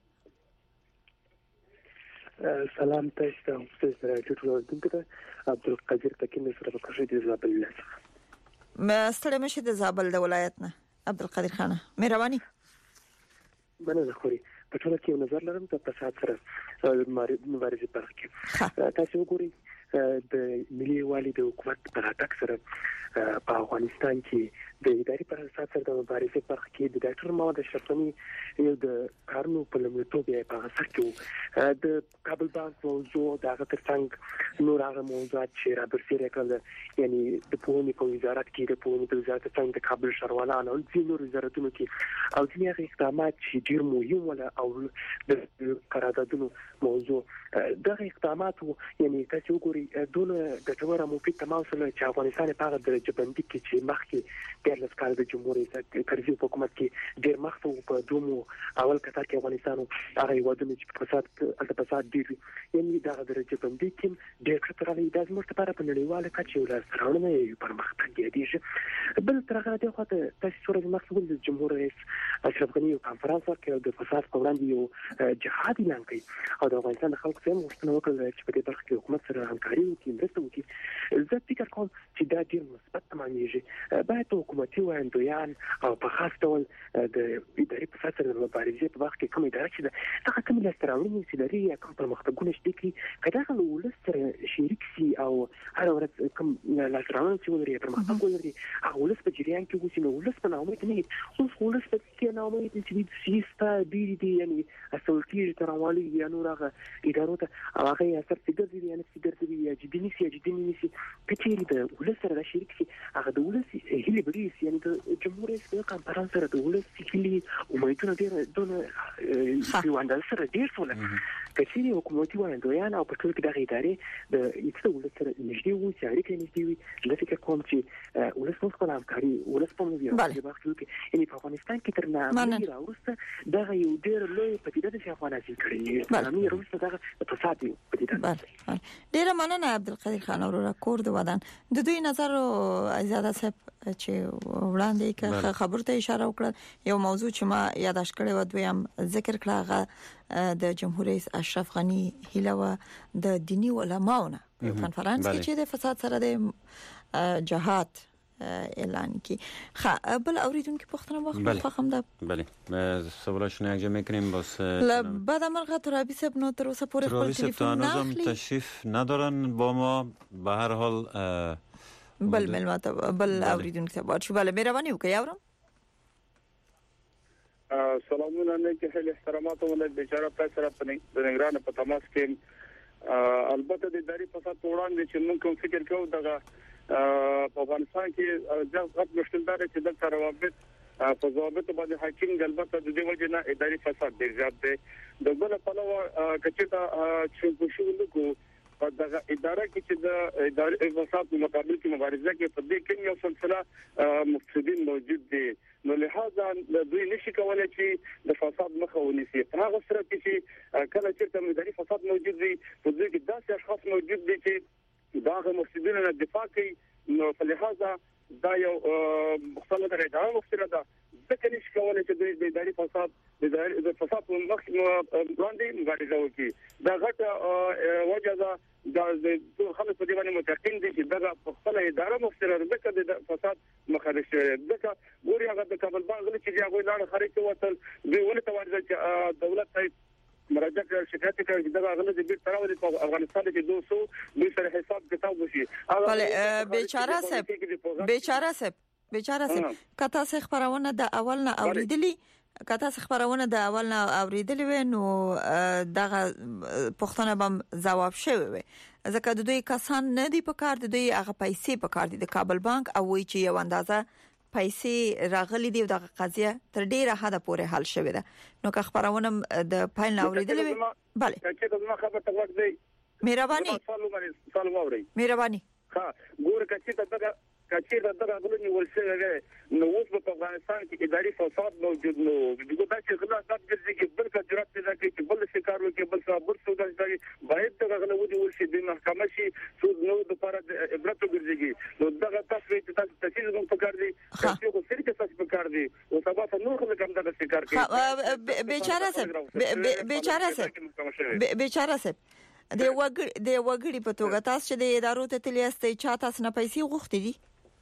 سلام تاسو ته استاد ټول دغه عبدالقادر تکین سره په کښې د زابل نه ما ستړي مشه د زابل د ولایت نه عبدالقادر خان مهربانی. مننه خوري په ټول کې نظر لرم ته فساد سره مبارزه برخه تاسو وګورئ د ملي والي د حکومت پر اتاک سره په افغانستان کې د اداري پراساس سره د مبارزې په اړه کې د ډاکټر محمد اشرف غني یو د کارونو په لومړیتوب یې په اثر کې د کابل بانک موضوع د هغه ترڅنګ نور هغه موضوعات چې را برسېره کړل یعنی د پوهنې په وزارت کې د پوهنې په وزارت څنګه د کابل ښاروالانو او ځینو نورو وزارتونو کې او ځینې هغه اقدامات چې ډېر مهم ولا او د قراردادونو موضوع دغه اقدامات یعنی تاسو وګورئ دونه ګټوره مفید تماسل چې افغانستان په هغه درجه بندي کې چې مخکې د لسکال د جمهوریت کرزي حکومت کې ډېر مخته په دومو اول کتار کې افغانستان هغه یوادونه چې په فساد الته فساد ډېر یعنی دغه درجه بندي کې ډېر کترالي د زموږ لپاره په نړیواله کچه ولا سره یو پرمختګ دی بل ترغه د خاطر تاسو سره مسؤل د جمهور رئیس اشرف غني یو کانفرنس ورکړ د فساد په وړاندې یو جهاد اعلان کړ او د افغانستان د خلکو سره مشترک وکړل چې په دې برخه کې حکومت سره همکاري وکړي مرسته وکړي زه فکر کوم چې دا ډېر مثبت تمامېږي باید حکومتي وړاندویان او په خاص ډول د اداري فساد سره د مبارزې په وخت کې کوم اداره چې دا هغه کوم لاسته راوړنې چې لري یا کوم پرمختګونه چې کوي کله هغه ولس سره شریک سي او هر ورځ کوم لاسته راوړنې چې ولري پرمختګ ولري هغه ولس په جریان کې وسی نو ولس په نامه کې نه اوس ولس په کې نامه چې د سیستا بیری دی یعنی اصلي ترامالي یا نور هغه ادارو ته هغه اثر څنګه دی یعنی څنګه دی یا جدي نشي جدي نشي کچېری د ولس سره شریک سي هغه د ولس هلي بری سي یعنی د جمهوریت په کانفرنس سره د ولس هلي امیدونه ډېر دونه په واندا سره ډېر ټول کچېری حکومتي وړاندویان او په ټول کې د ادارې د ایستو ولس سره نږدې وو چې اړیکې نږدې وي لکه کوم چې ولس په خپل همکاري ولس په موږ یو د باخلو کې یعنی په افغانستان کې تر نه راوسته دا یو ډېر لوی پدیده ده چې افغانستان کړی یعنی راوسته دا فساد دی پدیده بله ډیره مننه عبدالقدیر خان اورورا کور د ودان د دوی نظر ایزاده صاحب چې وړاندې که خبر ته اشاره وکړه یو موضوع چې ما یاداش کړی و دویم ذکر کړه هغه د جمهور رئیس اشرف غنی هیله د دینی علماونه په کانفرنس کې چې د فساد سره د جهاد اعلان کی خب بل اوریدونکو پختنه وقت فخم ده بله سوالشون یک جا میکنیم باز بعد مرغه ترابی صاحب نو در وسه پور خپل تلفن نخلی تشریف ندارن با ما به هر حال بل ملمات بل اوریدونکو صاحب شو بله مهربانی وکړئ یاورم سلامونه علیکم خیلی احترامات ولې بیچاره پسره په نگران په تماس کې البته د اداري فساد په وړاندې چې موږ کوم فکر کوو دغه په افغانستان کې ځکه مشکل دا چې د روابط په ضوابط باندې حاکم البته د دې وجه نه اداري فساد ډیر زیات دی د بل په لور کچته چې شو نکو په دغه اداره کې چې د اداري فساد په مقابل کې مبارزه کې په دې کې یو سلسله مفسدين موجود دي نو لهدا دوی نشي کولای چې د فساد مخه ونیسي هغه سره چې کله چې اداري فساد موجود وي په دې کې داسې اشخاص موجود دي چې داغه مفسدين نه دفاع کوي نو په لهدا دا یو مختلفه اداره مختلفه ده ځکه نشي کولای چې د اداري فساد د فساد په مخ باندې مبارزه وکړي دا غټه وجه ده د خلک په دې باندې متقین دي چې دغه په خپل اداره مختلفه ده د فساد مخالف شوی ځکه ګوري هغه د کابل باغ چې هغه لاړ خارج وتل دوی ولته ورځي چې دولت ته مراجعه کړ شکایت کړ چې دا غلط دي تراوي په افغانستان کې دوه دوی سره حساب کتاب وشي بله بیچاره صاحب بیچاره صاحب بیچاره صاحب کته څه خبرونه د اول نه اوریدلی کته څه خبرونه د اول نه اوریدلی و نو دغه پښتنه بم جواب شوی و ځکه د دوی کسان نه دی په کار د دوی هغه پیسې په کار دي د کابل بانک او وی چې یو اندازه پیسې راغلي دی دغه قضیه تر ډیره حد پورې حل شوی ده نو که خبرونه د پاین نه اوریدلی و bale چې دا خبره ته وخت دی مهرباني سوال موري مهرباني ها ګوره کچې ته کچې دا دغه غلنی ولسه نو اوس په افغانستان کې اداري فساد موجود نو دغه د چې غلا د ګرځي کې بل کا جرأت پیدا کوي چې بل شکار وکړي بل څه بل څه دغه باید دغه غلا ودی ولشي د محکمه شي سود نو د لپاره عبرت ګرځي نو دغه تاسو ته تاسو تفصیل کوم پکار دي چې کو سری کې تاسو پکار دي او سبا ته نور خلک هم دغه شکار کوي بیچاره صاحب بیچاره صاحب بیچاره صاحب د وګړي د وګړي په توګه تاسو چې د ادارو ته تللی استئ چا تاسو نه پیسې غوښتي دي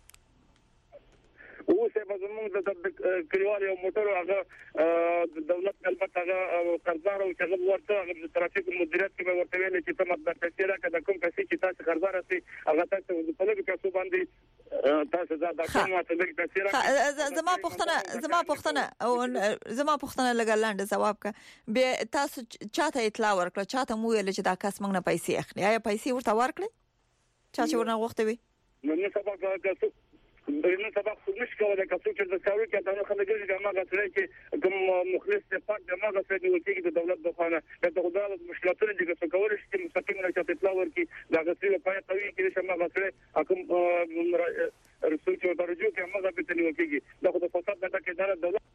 او څه زموږ د کلیوال یو موټر هغه د دولت البته هغه قرضدار او چې ورته هغه د ترافیک مدیریت کې ورته ویل چې تم د تشکیل کده کوم څه چې چې تاسو خبر هستي هغه تاسو په لږ تاسو باندې تاسو دا د کومه تلګ تاثیر زما پښتنه زما پښتنه او زما پښتنه لګلاند جواب کا به تاسو چاته اطلاع ورکړه چاته مو ویل چې دا کس موږ نه پیسې اخلي آیا پیسې ورته ورکړي چا چې ورنه وخت وي نو نه سبا تاسو نو سبا خو نشي کولای تاسو چې د څاوري کې دا خلک چې ما غوښتل چې کوم مخلص ته پات د ما غوښتل چې د دولت د خانه د خدای مشکلاتونه دي چې کول شي چې مستقیم نه چاته اطلاع ورکړي دا غوښتل په توګه کې چې ما غوښتل کوم رسول چې درجو کې ما غوښتل چې دا خو د فساد نه کې دا دولت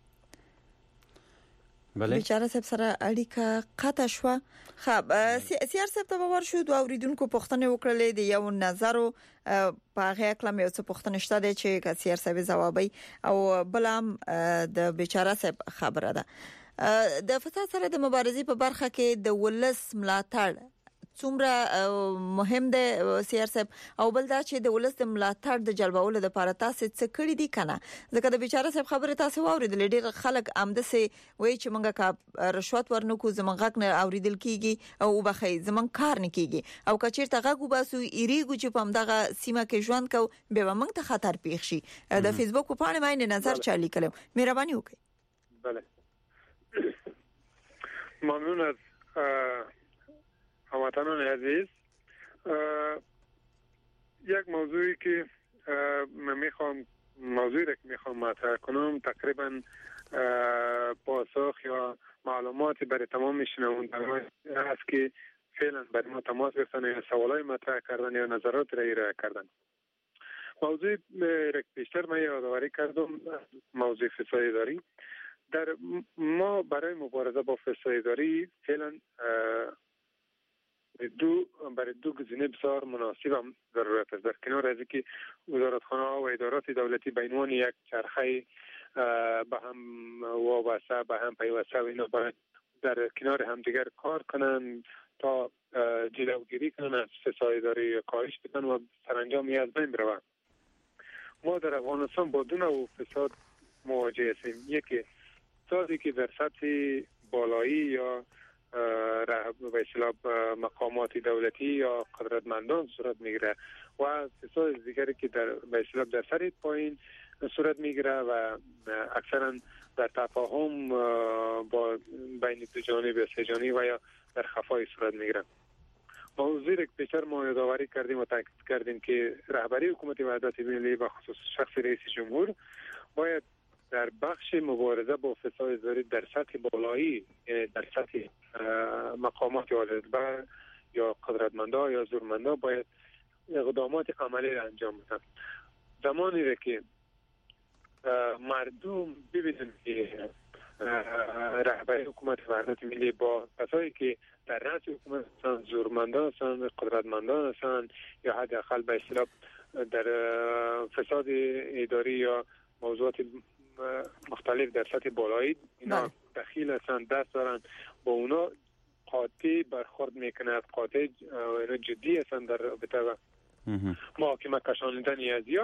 بله بیچاره صاحب سره اړیکه قطع شو. خب سیار صاحب ته باور شو دوه اوریدونکو پوښتنه وکړلې د یو نظر په هغه کلمه یو څه پوښتنه شته د چې سیار صاحب جوابي او بلام د بیچاره صاحب خبره ده د فساد سره د مبارزې په برخه کې د ولس ملاتړ څومره مهم دی سیار صاحب او بل دا چې د ولس د ملاتړ د جلبولو لپاره تاسو څه کړی دي کنه ځکه د بیچاره صاحب خبره تاسو واوریدل ډیر خلک امده سي وای چې مونږه کا رشوت ورنکو زمونږ غږ نه اوریدل کیږي او بخای زمونږ کار نه کیږي او کچیرته غږ وباسو ایریګو چې پم دغه سیمه کې ژوند کو به مونږ ته خطر پیښ شي د فیسبوک په پاڼه باندې نظر چالي کړم مهرباني وکړئ. بله ممنون از هموطنان عزیز. یک موضوعی که من میخوام موضوعی را که میخوام مطرح کنم تقریبا پاسخ یا معلوماتی برای تمام شنوندگان است که فعلا برای ما تماس گرفتن یا سوالای مطرح کردن یا نظرات را ارائه کردن. موضوع را بیشتر من یادآوری کردم موضوع فساد اداری. در ما برای مبارزه با فساد اداری فعلا دو برای دو گزینه بسیار مناسب هم ضرورت است. در کنار از اینکه وزارتخانه و ادارات دولتی به عنوان یک چرخه به هم وابسته به هم پیوسته و اینا باید در کنار همدیگر کار کنن تا جلوگیری کنن از فساد اداری کاهش بدن و سرانجام از بین بروند. ما در افغانستان با دو نوع فساد مواجه هستیم. یکی فسادی که در سطح بالایی یا به اصطلاح مقامات دولتی یا قدرتمندان صورت میگیره و فساد دیگری که در به اصطلاح در سطح پایین صورت میگیره و اکثرا در تفاهم با بین دو جانب یا سه جانبه و یا در خفای صورت میگیره. موضوعی که پیشتر ما یادآوری کردیم و تاکید کردیم که رهبری حکومت وحدت ملی و خصوص شخص رئیس جمهور باید در بخش مبارزه با فساد اداری در سطح بالایی یعنی در سطح مقامات عالی‌رتبه یا قدرتمندا یا زورمندا باید اقدامات عملی را انجام بدن. زمانی را که مردم ببینن که رهبری حکومت وحدت ملی با کسایی که در رأس حکومت هستند زورمندان هستند قدرتمندان هستند یا حداقل به اصطلاح در فساد اداری یا موضوعات مختلف در سطح بالایی اینا دخیل هستند دست دارند با اونا قاطع برخورد میکنند قاطع اینا جدی هستند در رابطه و محاکمه کشانیدن ازیا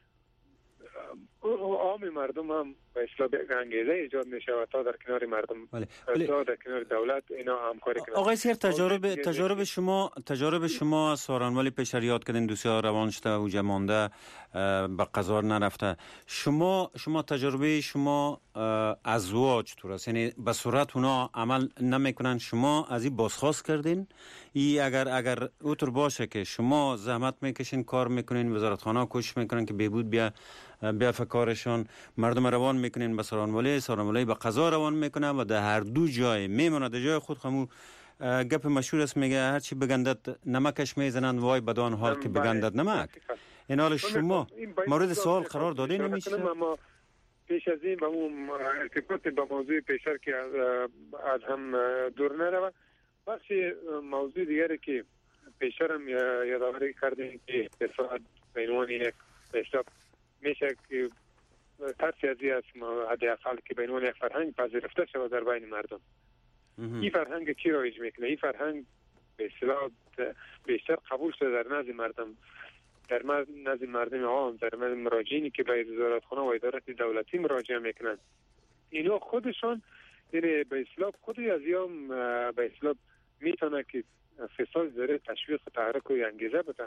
عام مردم هم به اصطلاح انگیزه ایجاد میشه و تا در کنار مردم تا در کنار دولت اینا همکاری کنند. آقای سیر تجارب تجارب شما تجارب شما سارنوالی پیشتر یاد کردین دوسیار روان شده و جمانده به قضا نرفته شما شما تجربه شما ازواج چطور است یعنی به صورت اونا عمل نمیکنن شما از این بازخواست کردین ای اگر اگر اوتر باشه که شما زحمت میکشین کار میکنین وزارتخانه کوشش میکنن که بهبود بیا بیا فکارشان مردم روان میکنین به سارنوالی سارنوالی به قضا روان میکنه و در هر دو جای میمونه در جای خود خمو گپ مشهور است میگه هر چی بگندد نمکش میزنن وای بدان حال که بگندد نمک این حال شما مورد سوال قرار داده نمیشه پیش از این با اون ارتباط با موضوع پیشتر که از هم دور نرود بخش موضوع دیگری که پیشتر هم یادآوری کردیم که فساد به عنوان یک اصطلاح میشه که ترسی از این است حداقل که به عنوان یک فرهنگ پذیرفته شود در بین مردم. این فرهنگ چی رایج میکنه؟ این فرهنگ به اصطلاح بیشتر قبول شده در نزد مردم در نزد مردم عام در نزد مراجعینی که به وزارتخانه و ادارات دولتی مراجعه میکنن اینا خودشان یعنی به اصطلاح خودی از یام به اصطلاح میتونه که فساد داره تشویق تحرک و انگیزه بده.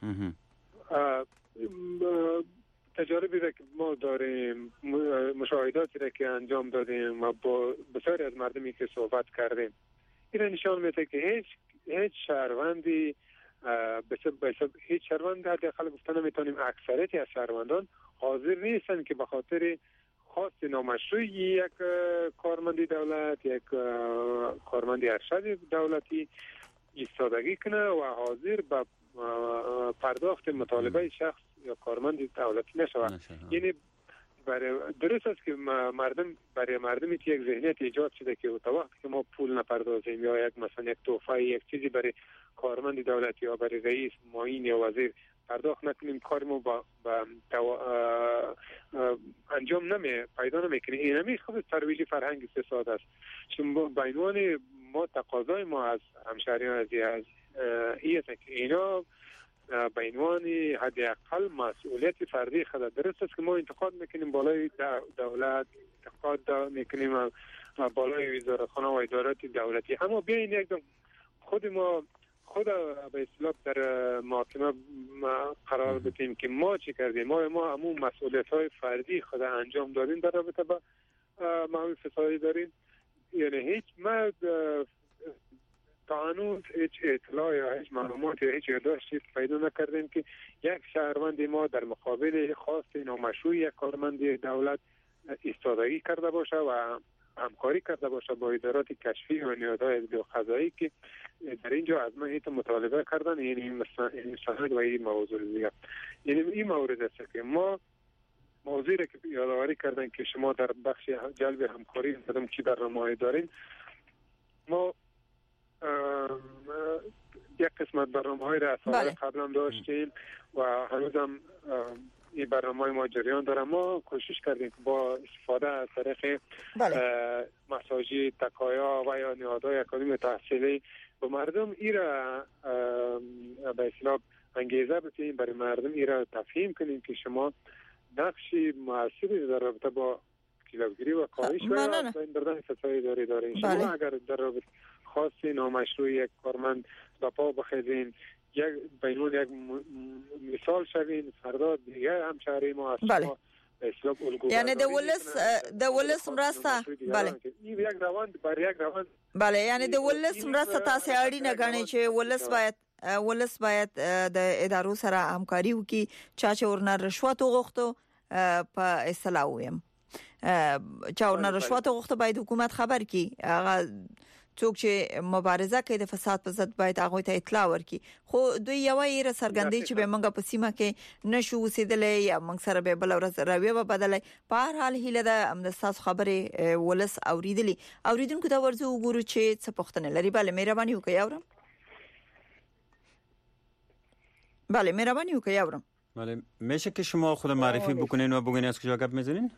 تجاربی را که ما داریم، مشاهداتی را که انجام دادیم و با بسیاری از مردمی که صحبت کردیم، این نشان میده که هیچ هیچ شهروندی بسیار هیچ شهروند حداقل گفتن نمیتونیم اکثریت از شهروندان حاضر نیستن که به خاطر خواست نامشروعی یک کارمندی دولت، یک کارمندی ارشد دولتی ایستادگی کنه و حاضر به پرداخت مطالبه شخص یا کارمند دولتی نشود. یعنی برای درست است که مردم برای مردمی که یک ذهنیت ایجاد شده که تا وقتی که ما پول نپردازیم یا یک مثلا یک تحفه یک چیزی برای کارمند دولتی یا برای رئیس معین یا وزیر پرداخت نکنیم، کار ما با, با انجام نمی پیدا نمیکنه. این همیشه خود ترویج فرهنگ فساد است. چون به عنوان ما تقاضای ما از همشهریان از این است که اینا به عنوان حداقل مسئولیت فردی خود درست است که ما انتقاد میکنیم بالای دولت، انتقاد میکنیم بالای وزارتخانه و ادارات دولتی، اما بیاین یک خود ما خود به اصطلاح در محاکمه قرار بدیم که ما چی کردیم، ما ما همون مسئولیت های فردی خود انجام دادیم در رابطه با معامل فسادی داریم. یعنی هیچ ما تا هنوز هیچ اطلاع یا هیچ معلومات یا هیچ یادداشتی پیدا نکردیم که یک شهروند ما در مقابل خواست نامشروع یک کارمند دولت ایستادگی کرده باشه و همکاری کرده باشه با ادارات کشفی و نهادهای قضایی که در اینجا از من هیچ مطالبه کردن. یعنی مثلا این و این موضوع دیگه، یعنی این مورد است که ما موضوعی که یادآوری کردن که شما در بخش جلب همکاری مردم کی برنامه‌ای دارین، ما یک قسمت برنامه‌های را از قبلا داشتیم و هنوزم این برنامه ما جریان داره. ما کوشش کردیم که با استفاده از طریق مساجد، تکایا و یا نهادهای اکادمی تحصیلی به مردم ایرا به اصطلاح انگیزه بدیم، برای مردم ایرا تفهیم کنیم که شما نقشی موثری در رابطه با کلاهگیری و کاهش و بردن فساد داری دارین. شما اگر در رابطه خاصی نامشروع یک کارمند با پا بخیزین، یک بینون یک مثال شوین، فردا دیگه همشهری ما هست. بله. یعنی د ولس د ولس مرسته بله یک روند بر یک روند بله یعنی د ولس مرسته تاسو اړینه غنئ چې ولس باید ولس باید د ادارو سره همکاري وکړي. چا چې ورنه رشوت وغوښتو په اصطلاح ویم چا ورنه رشوت وغوښتو باید حکومت خبر کړي. هغه څوک چې مبارزه کوي د فساد په ضد باید هغه ته اطلاع ورکړي. خو دوی یو یې سرګندې چې به موږ په سیمه کې نشو وسیدلې یا موږ سره به بل ورځ راوي به بدلې. په هر حال هیله ده د تاسو خبره ولس اوریدلې اوریدونکو ته ورځو وګورو چې څه پوښتنه لري. بله مهرباني وکړئ اورم. بله مهرباني وکړئ اورم. بله میشه که شما خود معرفی بکنین و بگین از کجا گپ میزنین؟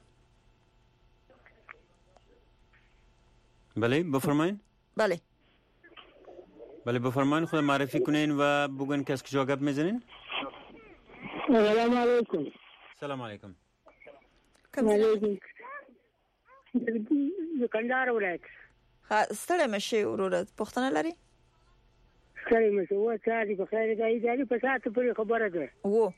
بله بفرمایید. بله بله بفرمایید خود معرفی کنین و بگین که از کجا گپ میزنین. سلام علیکم. سلام علیکم. علیکم. کندهار ولایت. ها ستړی مشه وروره پښتنه لري؟ ستړی مشه و چې په خیر دی دی په ساعت پورې خبره ده. وو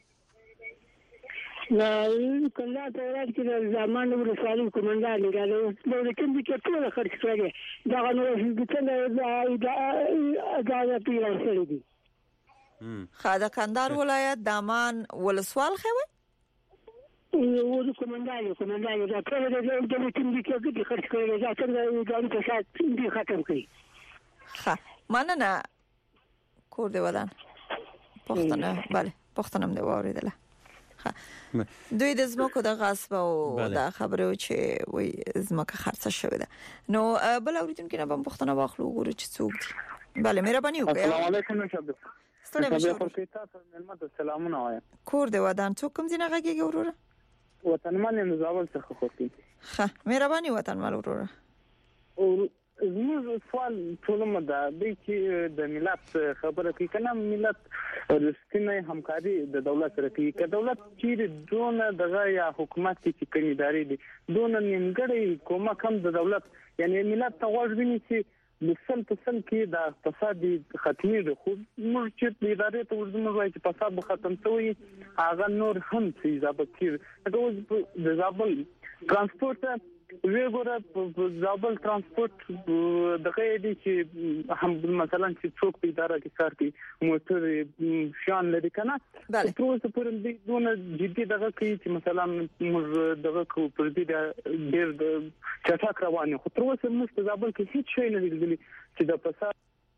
لا کله ته راځي د زمان ولسوالۍ کومندان دی نو کوم دي چې ټول خرڅ کړي دا نو د څنګه دا دا دا پیل سره دي. خاده کندهار ولایت دامان ولسوال خوي او د کومندان کومندان دا ټول د د کوم دي چې خرڅ کړي دا څنګه د فساد دي ختم کړي. ښه مننه کور دی ودان پښتنه. بله پښتنم دی واردله. دوی د زمکو د غصب او د خبرو چې وای زمکه خرڅه شوې ده. نو بل اوریدونکو نه هم پښتنه واخلو وګورو چې څوک دي. بله مهرباني وکړئ. السلام علیکم شب. ستړي مشه. ملمت سلامونه وایم. کور دی ودان څوک کوم ځای غږیږي وروره؟ وطنمن یم زابل څخه خوتي. ښه مهرباني وطنمن وروره. او زموږ سوال ټول مده د چې د ملت خبره کوي کنه ملت رښتینی همکاري د دولت سره کوي. که دولت چې دونه دغه یا حکومت کې کومې ادارې دي دونه نیمګړی کومه کم د دولت یعنی ملت ته غوږ ونی چې بسل پسل کې د فساد ختمي د خو موږ چې د ادارې ته ورزمه وایي چې فساد ختم شوی هغه نور هم چې ضابط کیږي دا اوس د زابل ترانسپورت ویګوره زابل ترانسپورت دغه دي چې هم مثلا چې څوک په اداره کې کار کوي موټر شان لري کنه تر اوسه پورې د دونه جدي دغه کوي چې مثلا موږ دغه کو پر دې ډېر چټک روان خو تر اوسه موږ په زابل کې هیڅ شی نه لیدلی چې د فساد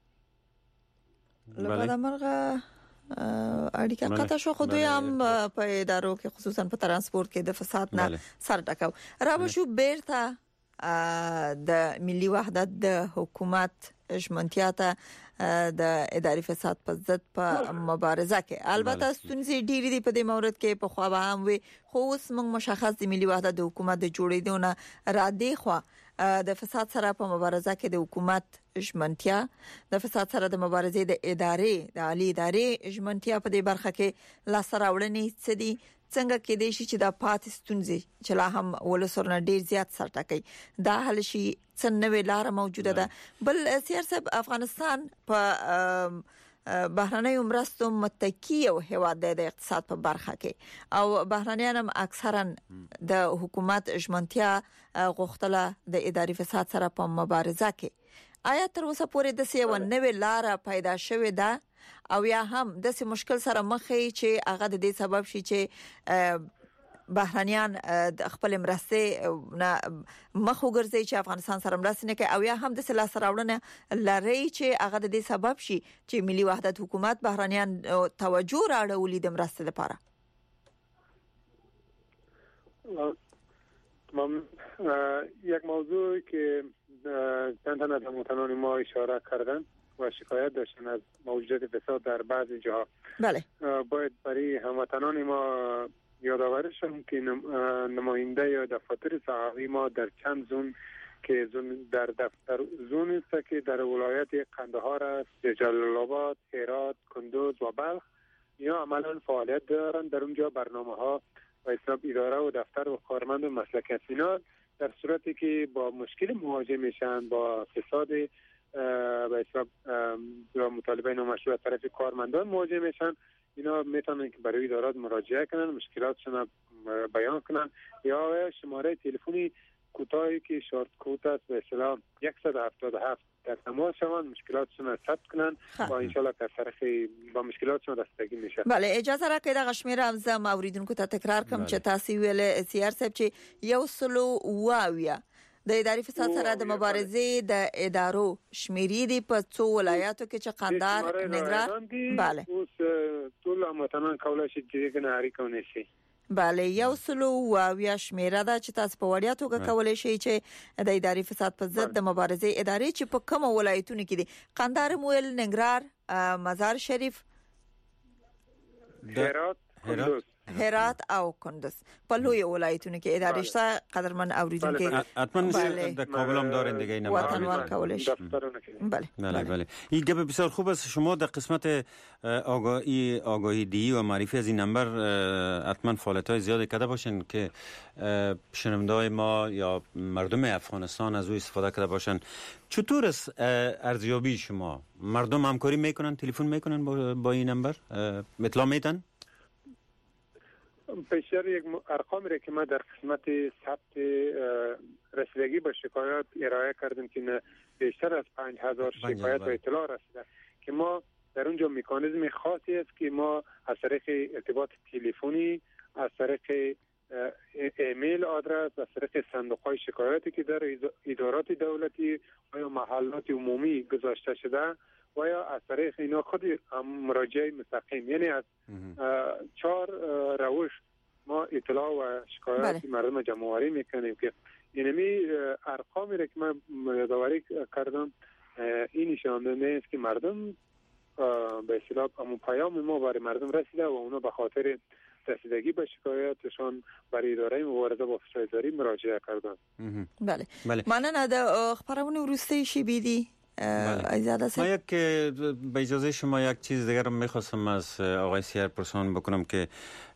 لکه مرغه اړیکه قطع شو خو دوی هم په ادارو کې خصوصا په ترانسپورت کې د فساد نه سر ټکاو را شو بیرته د ملي وحدت د حکومت ژمنتیا ته د اداري فساد په ضد په مبارزه کې البته ستونزې ډېری دي په دې مورد کې په خو به هم وي خو اوس موږ مشخص د ملي وحدت د حکومت د جوړېدو نه را دی خو د فساد سره په مبارزه کې د حکومت ژمنتیا د فساد سره د مبارزې د ادارې د عالی ادارې ژمنتیا په دې برخه کې لاس راوړنې څه دي څنګه کې دي چې د پات ستونزې چې لا هم ولسورنه ډیر زیات سر ټکي دا حل شي څنګه لار موجوده ده بل سیاست افغانستان په بهرنۍ مرستو متکی او هواد د اقتصاد په برخه کې او بهرنیان هم اکثرا د حکومت ژمنتیا غوښتله د اداري فساد سره په مبارزه کې آیا تر اوسه پورې د سیو نوې لار پیدا شوې ده او یا هم د سې مشکل سره مخ چې هغه د دې سبب شي چې بهرنیان د خپل مرستې نه مخ وګرځي چې افغانستان سره مرستې نه کوي او یا هم د سلا سره وړنه لري چې هغه د دې سبب شي چې ملي وحدت حکومت بهرنیان توجه راوړي د مرستې لپاره یک موضوع که چند تا از هموطنان ما اشاره کردن و شکایت داشتن از موجودیت فساد در بعضی جاها بله باید برای هموطنان ما یادآوری شدیم که نماینده یا دفاتر صحافی ما در چند زون که زون در دفتر زون است که در ولایت قندهار است، جلال آباد، هرات، کندوز و بلخ یا عملا فعالیت دارند. در اونجا برنامه‌ها و حساب اداره و دفتر و کارمند و مسلک اینا در صورتی که با مشکل مواجه میشن با فساد به حساب یا مطالبه نامشروع از طرف کارمندان مواجه میشن اینا میتونن که برای ادارات مراجعه کنن مشکلاتشون بیان کنن یا شماره تلفنی کوتاهی که شارت کد است به اصطلاح صد و هفتاد و هفت در تماس شوند مشکلاتشون را ثبت کنن و ان شاء الله در طرف با مشکلاتشون رسیدگی میشه. بله اجازه راکړئ دا غشمیر هم اوریدونکو ته تکرار کوم چې تاسو ویل سیار صاحب چې یو سلو واویا د اداري فساد سره د مبارزې د ادارو شمیرې دي په څو ولایاتو کې چې قندهار ننګرهار bale اوس ټول هموطنان کولای شي چې کنه اړیکه ونیسي. bale یو سلو واویا شمیره دا چې تاسو په وړیا توګه کولای شئ چې د اداري فساد په ضد د مبارزې ادارې چې په کوم ولایتونو کې دي قندهار مویل ننګرهار مزار شریف هرات کندوز هرات او کندوز په لوی ولایتونو کې ادارې شته قدرمن اوریدونکو حتما در کابل هم دارین دیگه اینا وطنوال کولش بله بله بله این گپ بسیار خوب است. شما در قسمت آگاهی آگاهی دی و معرفی از این نمبر حتما فعالیت‌های زیادی کرده باشین که شنونده‌های ما یا مردم افغانستان از او استفاده کرده باشن. چطور است ارزیابی شما؟ مردم همکاری میکنن، تلفن میکنن با, با این نمبر؟ اطلاع میدن؟ پیشتر یک ارقامی را که ما در قسمت ثبت رسیدگی به شکایات ارائه کردیم که بیشتر از پنج هزار شکایت و اطلاع رسیده که ما در اونجا مکانیزم خاصی است که ما از طریق ارتباط تلفنی، از طریق ایمیل آدرس، از طریق صندوق‌های شکایاتی که در ادارات دولتی و یا محلات عمومی گذاشته شده و یا از طریق اینا خود مراجعه مستقیم، یعنی از چهار روش ما اطلاع و شکایات بله. مردم جمع‌آوری میکنیم که اینمی ارقامی را که من یادآوری کردم این نشان دهنده است که مردم به اصطلاح همون پیام ما برای مردم رسیده و اونا به خاطر رسیدگی به شکایاتشان برای اداره مبارزه با فساد اداری مراجعه کردن. بله بله مننه د خبرونه ورسته شي بيدي اجازه ما یک به اجازه شما یک چیز دیگر میخواستم از آقای سیر پرسان بکنم که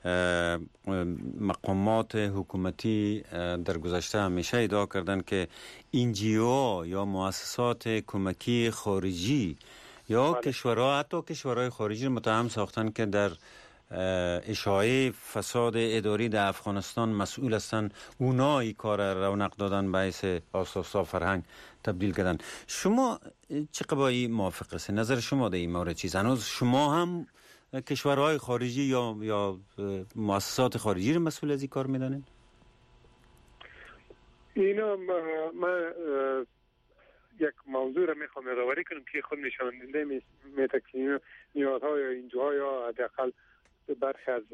مقامات حکومتی در گذشته همیشه ادعا کردن که انجیو یا مؤسسات کمکی خارجی یا کشورها، حتی کشورهای خارجی متهم ساختن که در اشاعه فساد اداری در افغانستان مسئول هستند. اونا این کار رونق دادن باعث اساسا فرهنگ تبدیل کردن. شما چه قبایی موافق هستید؟ نظر شما در این مورد چیز؟ هنوز شما هم کشورهای خارجی یا یا مؤسسات خارجی رو مسئول از این کار میدانید؟ اینا من یک موضوع را میخوام یادآوری کنم که خود نشاننده میته که نیازها یا اینجاها یا حداقل برخی از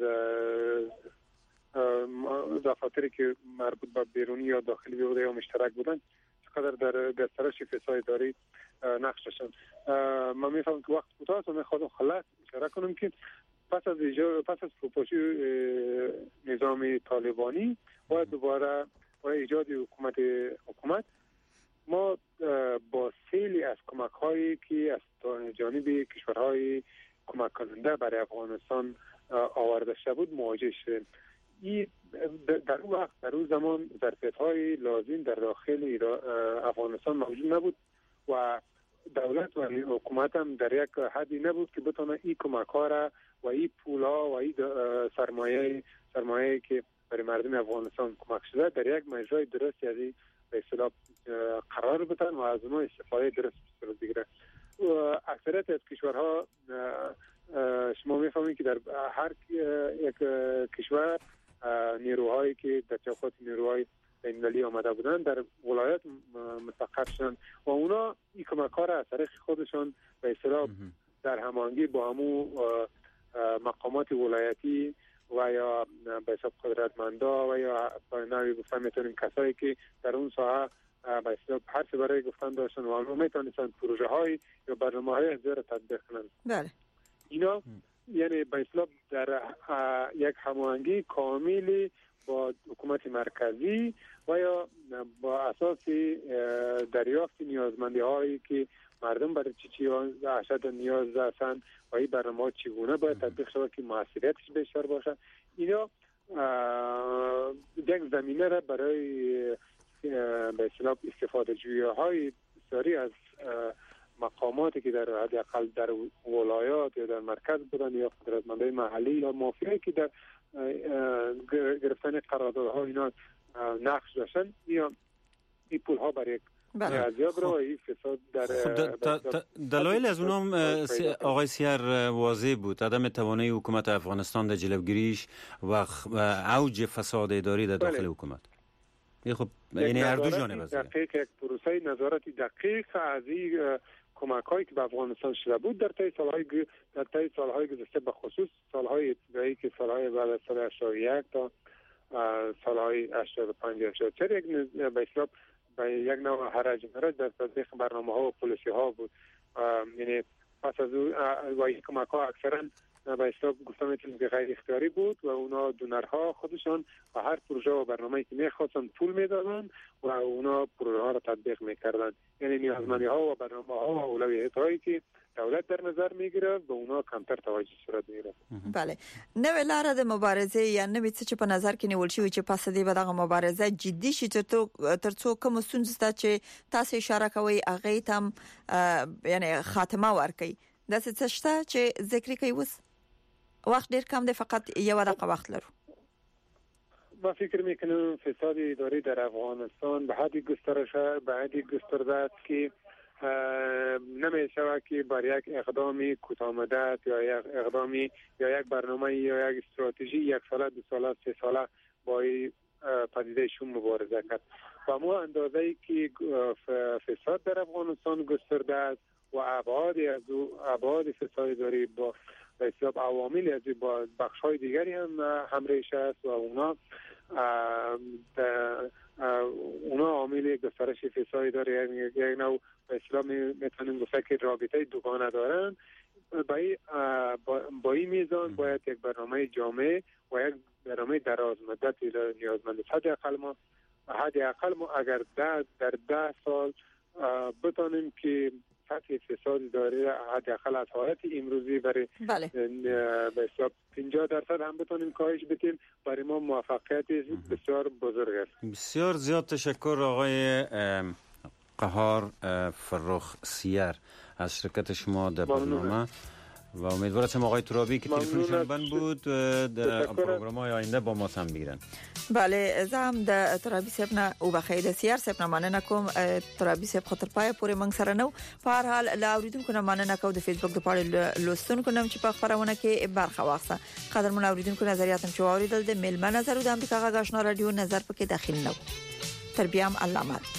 دفاتری که مربوط به بیرونی یا داخلی بوده یا مشترک بودن چقدر در گسترش فساد اداری نقش داشتن. من میفهمم که وقت کوتاه است و میخوام خلاص اشاره کنم که پس از پس از فروپاشی نظام طالبانی و دوباره و ایجاد حکومت حکومت ما با سیلی از کمک هایی که از جانب کشورهای کمک کننده برای افغانستان آورده شده بود مواجه شدیم. این در اون وقت در اون زمان ظرفیت های لازم در داخل افغانستان موجود نبود و دولت و حکومت هم در یک حدی نبود که بتونه این کمک ها را و این پول ها و این سرمایه سرمایه که برای مردم افغانستان کمک شده در یک مجرای درست یعنی به اصطلاح قرار بدن و از اونها استفاده درست بگیرن. اکثریت از کشورها شما میفهمید که در هر یک کشور نیروهایی که در چوکات نیروهای بین‌المللی آمده بودن در ولایت مستقر شدن و اونا این کمک‌ها را از طریق خودشان به اصطلاح در هماهنگی با همو مقامات ولایتی و یا به حساب قدرتمندا و یا به نوعی گفتن میتونیم کسایی که در اون ساحه به اصطلاح هر چه برای گفتن داشتن و اونها میتونستن پروژه های یا برنامه های از را تطبیق کنند. بله. اینا یعنی به اصطلاح در یک هماهنگی کاملی با حکومت مرکزی و یا با اساس دریافت نیازمندی هایی که مردم برای چی چی اشد نیاز داشتن و این برنامه چگونه باید تطبیق شود که موثریتش بیشتر باشه. اینا یک زمینه را برای به اصطلاح استفاده جویی های بسیاری از مقاماتی که در حداقل در ولایات یا در مرکز بودن یا قدرتمندای محلی یا مافیایی که در گرفتن قراردادها اینا نقش داشتن یا این پول ها برای ارزیاب رو این فساد در دلایل از اونم آقای سیر واضح بود. عدم توانایی حکومت افغانستان در جلوگیریش و اوج فساد اداری در داخل حکومت. خب یعنی هر دو جانب است. دقیق یک پروسه نظارت دقیق از این کمک‌هایی که به افغانستان شده بود در طی سال‌های در طی سال‌های گذشته به خصوص سال‌های ابتدایی که سال‌های بعد از سال هشتاد و یک تا سال‌های هشتاد و پنج هشتاد و چهار یک به اصطلاح به یک نوع حرج مرج در تطبیق برنامه‌ها و پالیسی‌ها بود. یعنی پس از اون این کمک‌ها اکثراً به اصطلاح گفتم میتونیم که غیر اختیاری بود و اونا دونرها خودشان و هر پروژه و برنامه‌ای که می‌خواستن پول میدادن و اونا پروژه ها را تطبیق میکردن. یعنی نیازمندی ها و برنامه ها و اولویت هایی که دولت در نظر میگیره به اونا کمتر توجه صورت میگیره. بله. نوې لار د مبارزې یا نوې څه چې په نظر کې نیول شوی چې پس دې به دغه مبارزه جدي شي ترڅو کوم ستونزې ته چې تاسو اشاره کوي هغه تم یعنی خاتمه ورکړي. دا څه شته چې ذکر کوي وس وقت ډیر کم دی فقط یو دقیقه وخت لرو. ما فکر میکنم فساد اداری در افغانستان به حدی گسترش به حدی گسترده است که نمی شود که بر یک اقدامی کوتاه مدت یا یک اقدامی یا یک برنامه یا یک استراتژی یک ساله دو ساله سه ساله با پدیده شوم مبارزه کرد. و ما اندازه‌ای که فساد در افغانستان گسترده است و ابعاد از ابعاد فساد اداری با به حساب عواملی از با بخش‌های دیگری هم همراهش است و اونا اونا عامل گسترش فساد داره. یک نوع به اصطلاح میتونیم گفت که رابطه دوگانه دارن. با این میزان باید یک برنامه جامع و یک برنامه دراز مدت نیازمند است. حداقل ما حداقل ما اگر در ده سال بتونیم که سطح فساد اداری حداقل از حالت امروزی برای بله به حساب پنجاه درصد هم بتونیم کاهش بدیم، برای ما موفقیت بسیار بزرگ است. بسیار زیاد تشکر آقای قهار فرخ سیر از شرکت شما در برنامه و امیدوارم هستم آقای ترابی که تلفنشان بند بود در پروگرام‌های آینده با ما هم بگیرن. بله زم د ترابی صاحب نه او بخیر د سیار صاحب نه مننه کوم. ترابی صاحب خطر پای پورې منګ سره نو په هر حال لا اوریدونکو نه مننه کوم د فیسبوک د پاړې لوستونکو نم چې په خبرونه کې برخه واخصه. قدرمن اوریدونکو نظریاتم چې اوریدل د ملما نظر د امریکا غاښنا رادیو نظر پکې داخل نو. تربیام علامه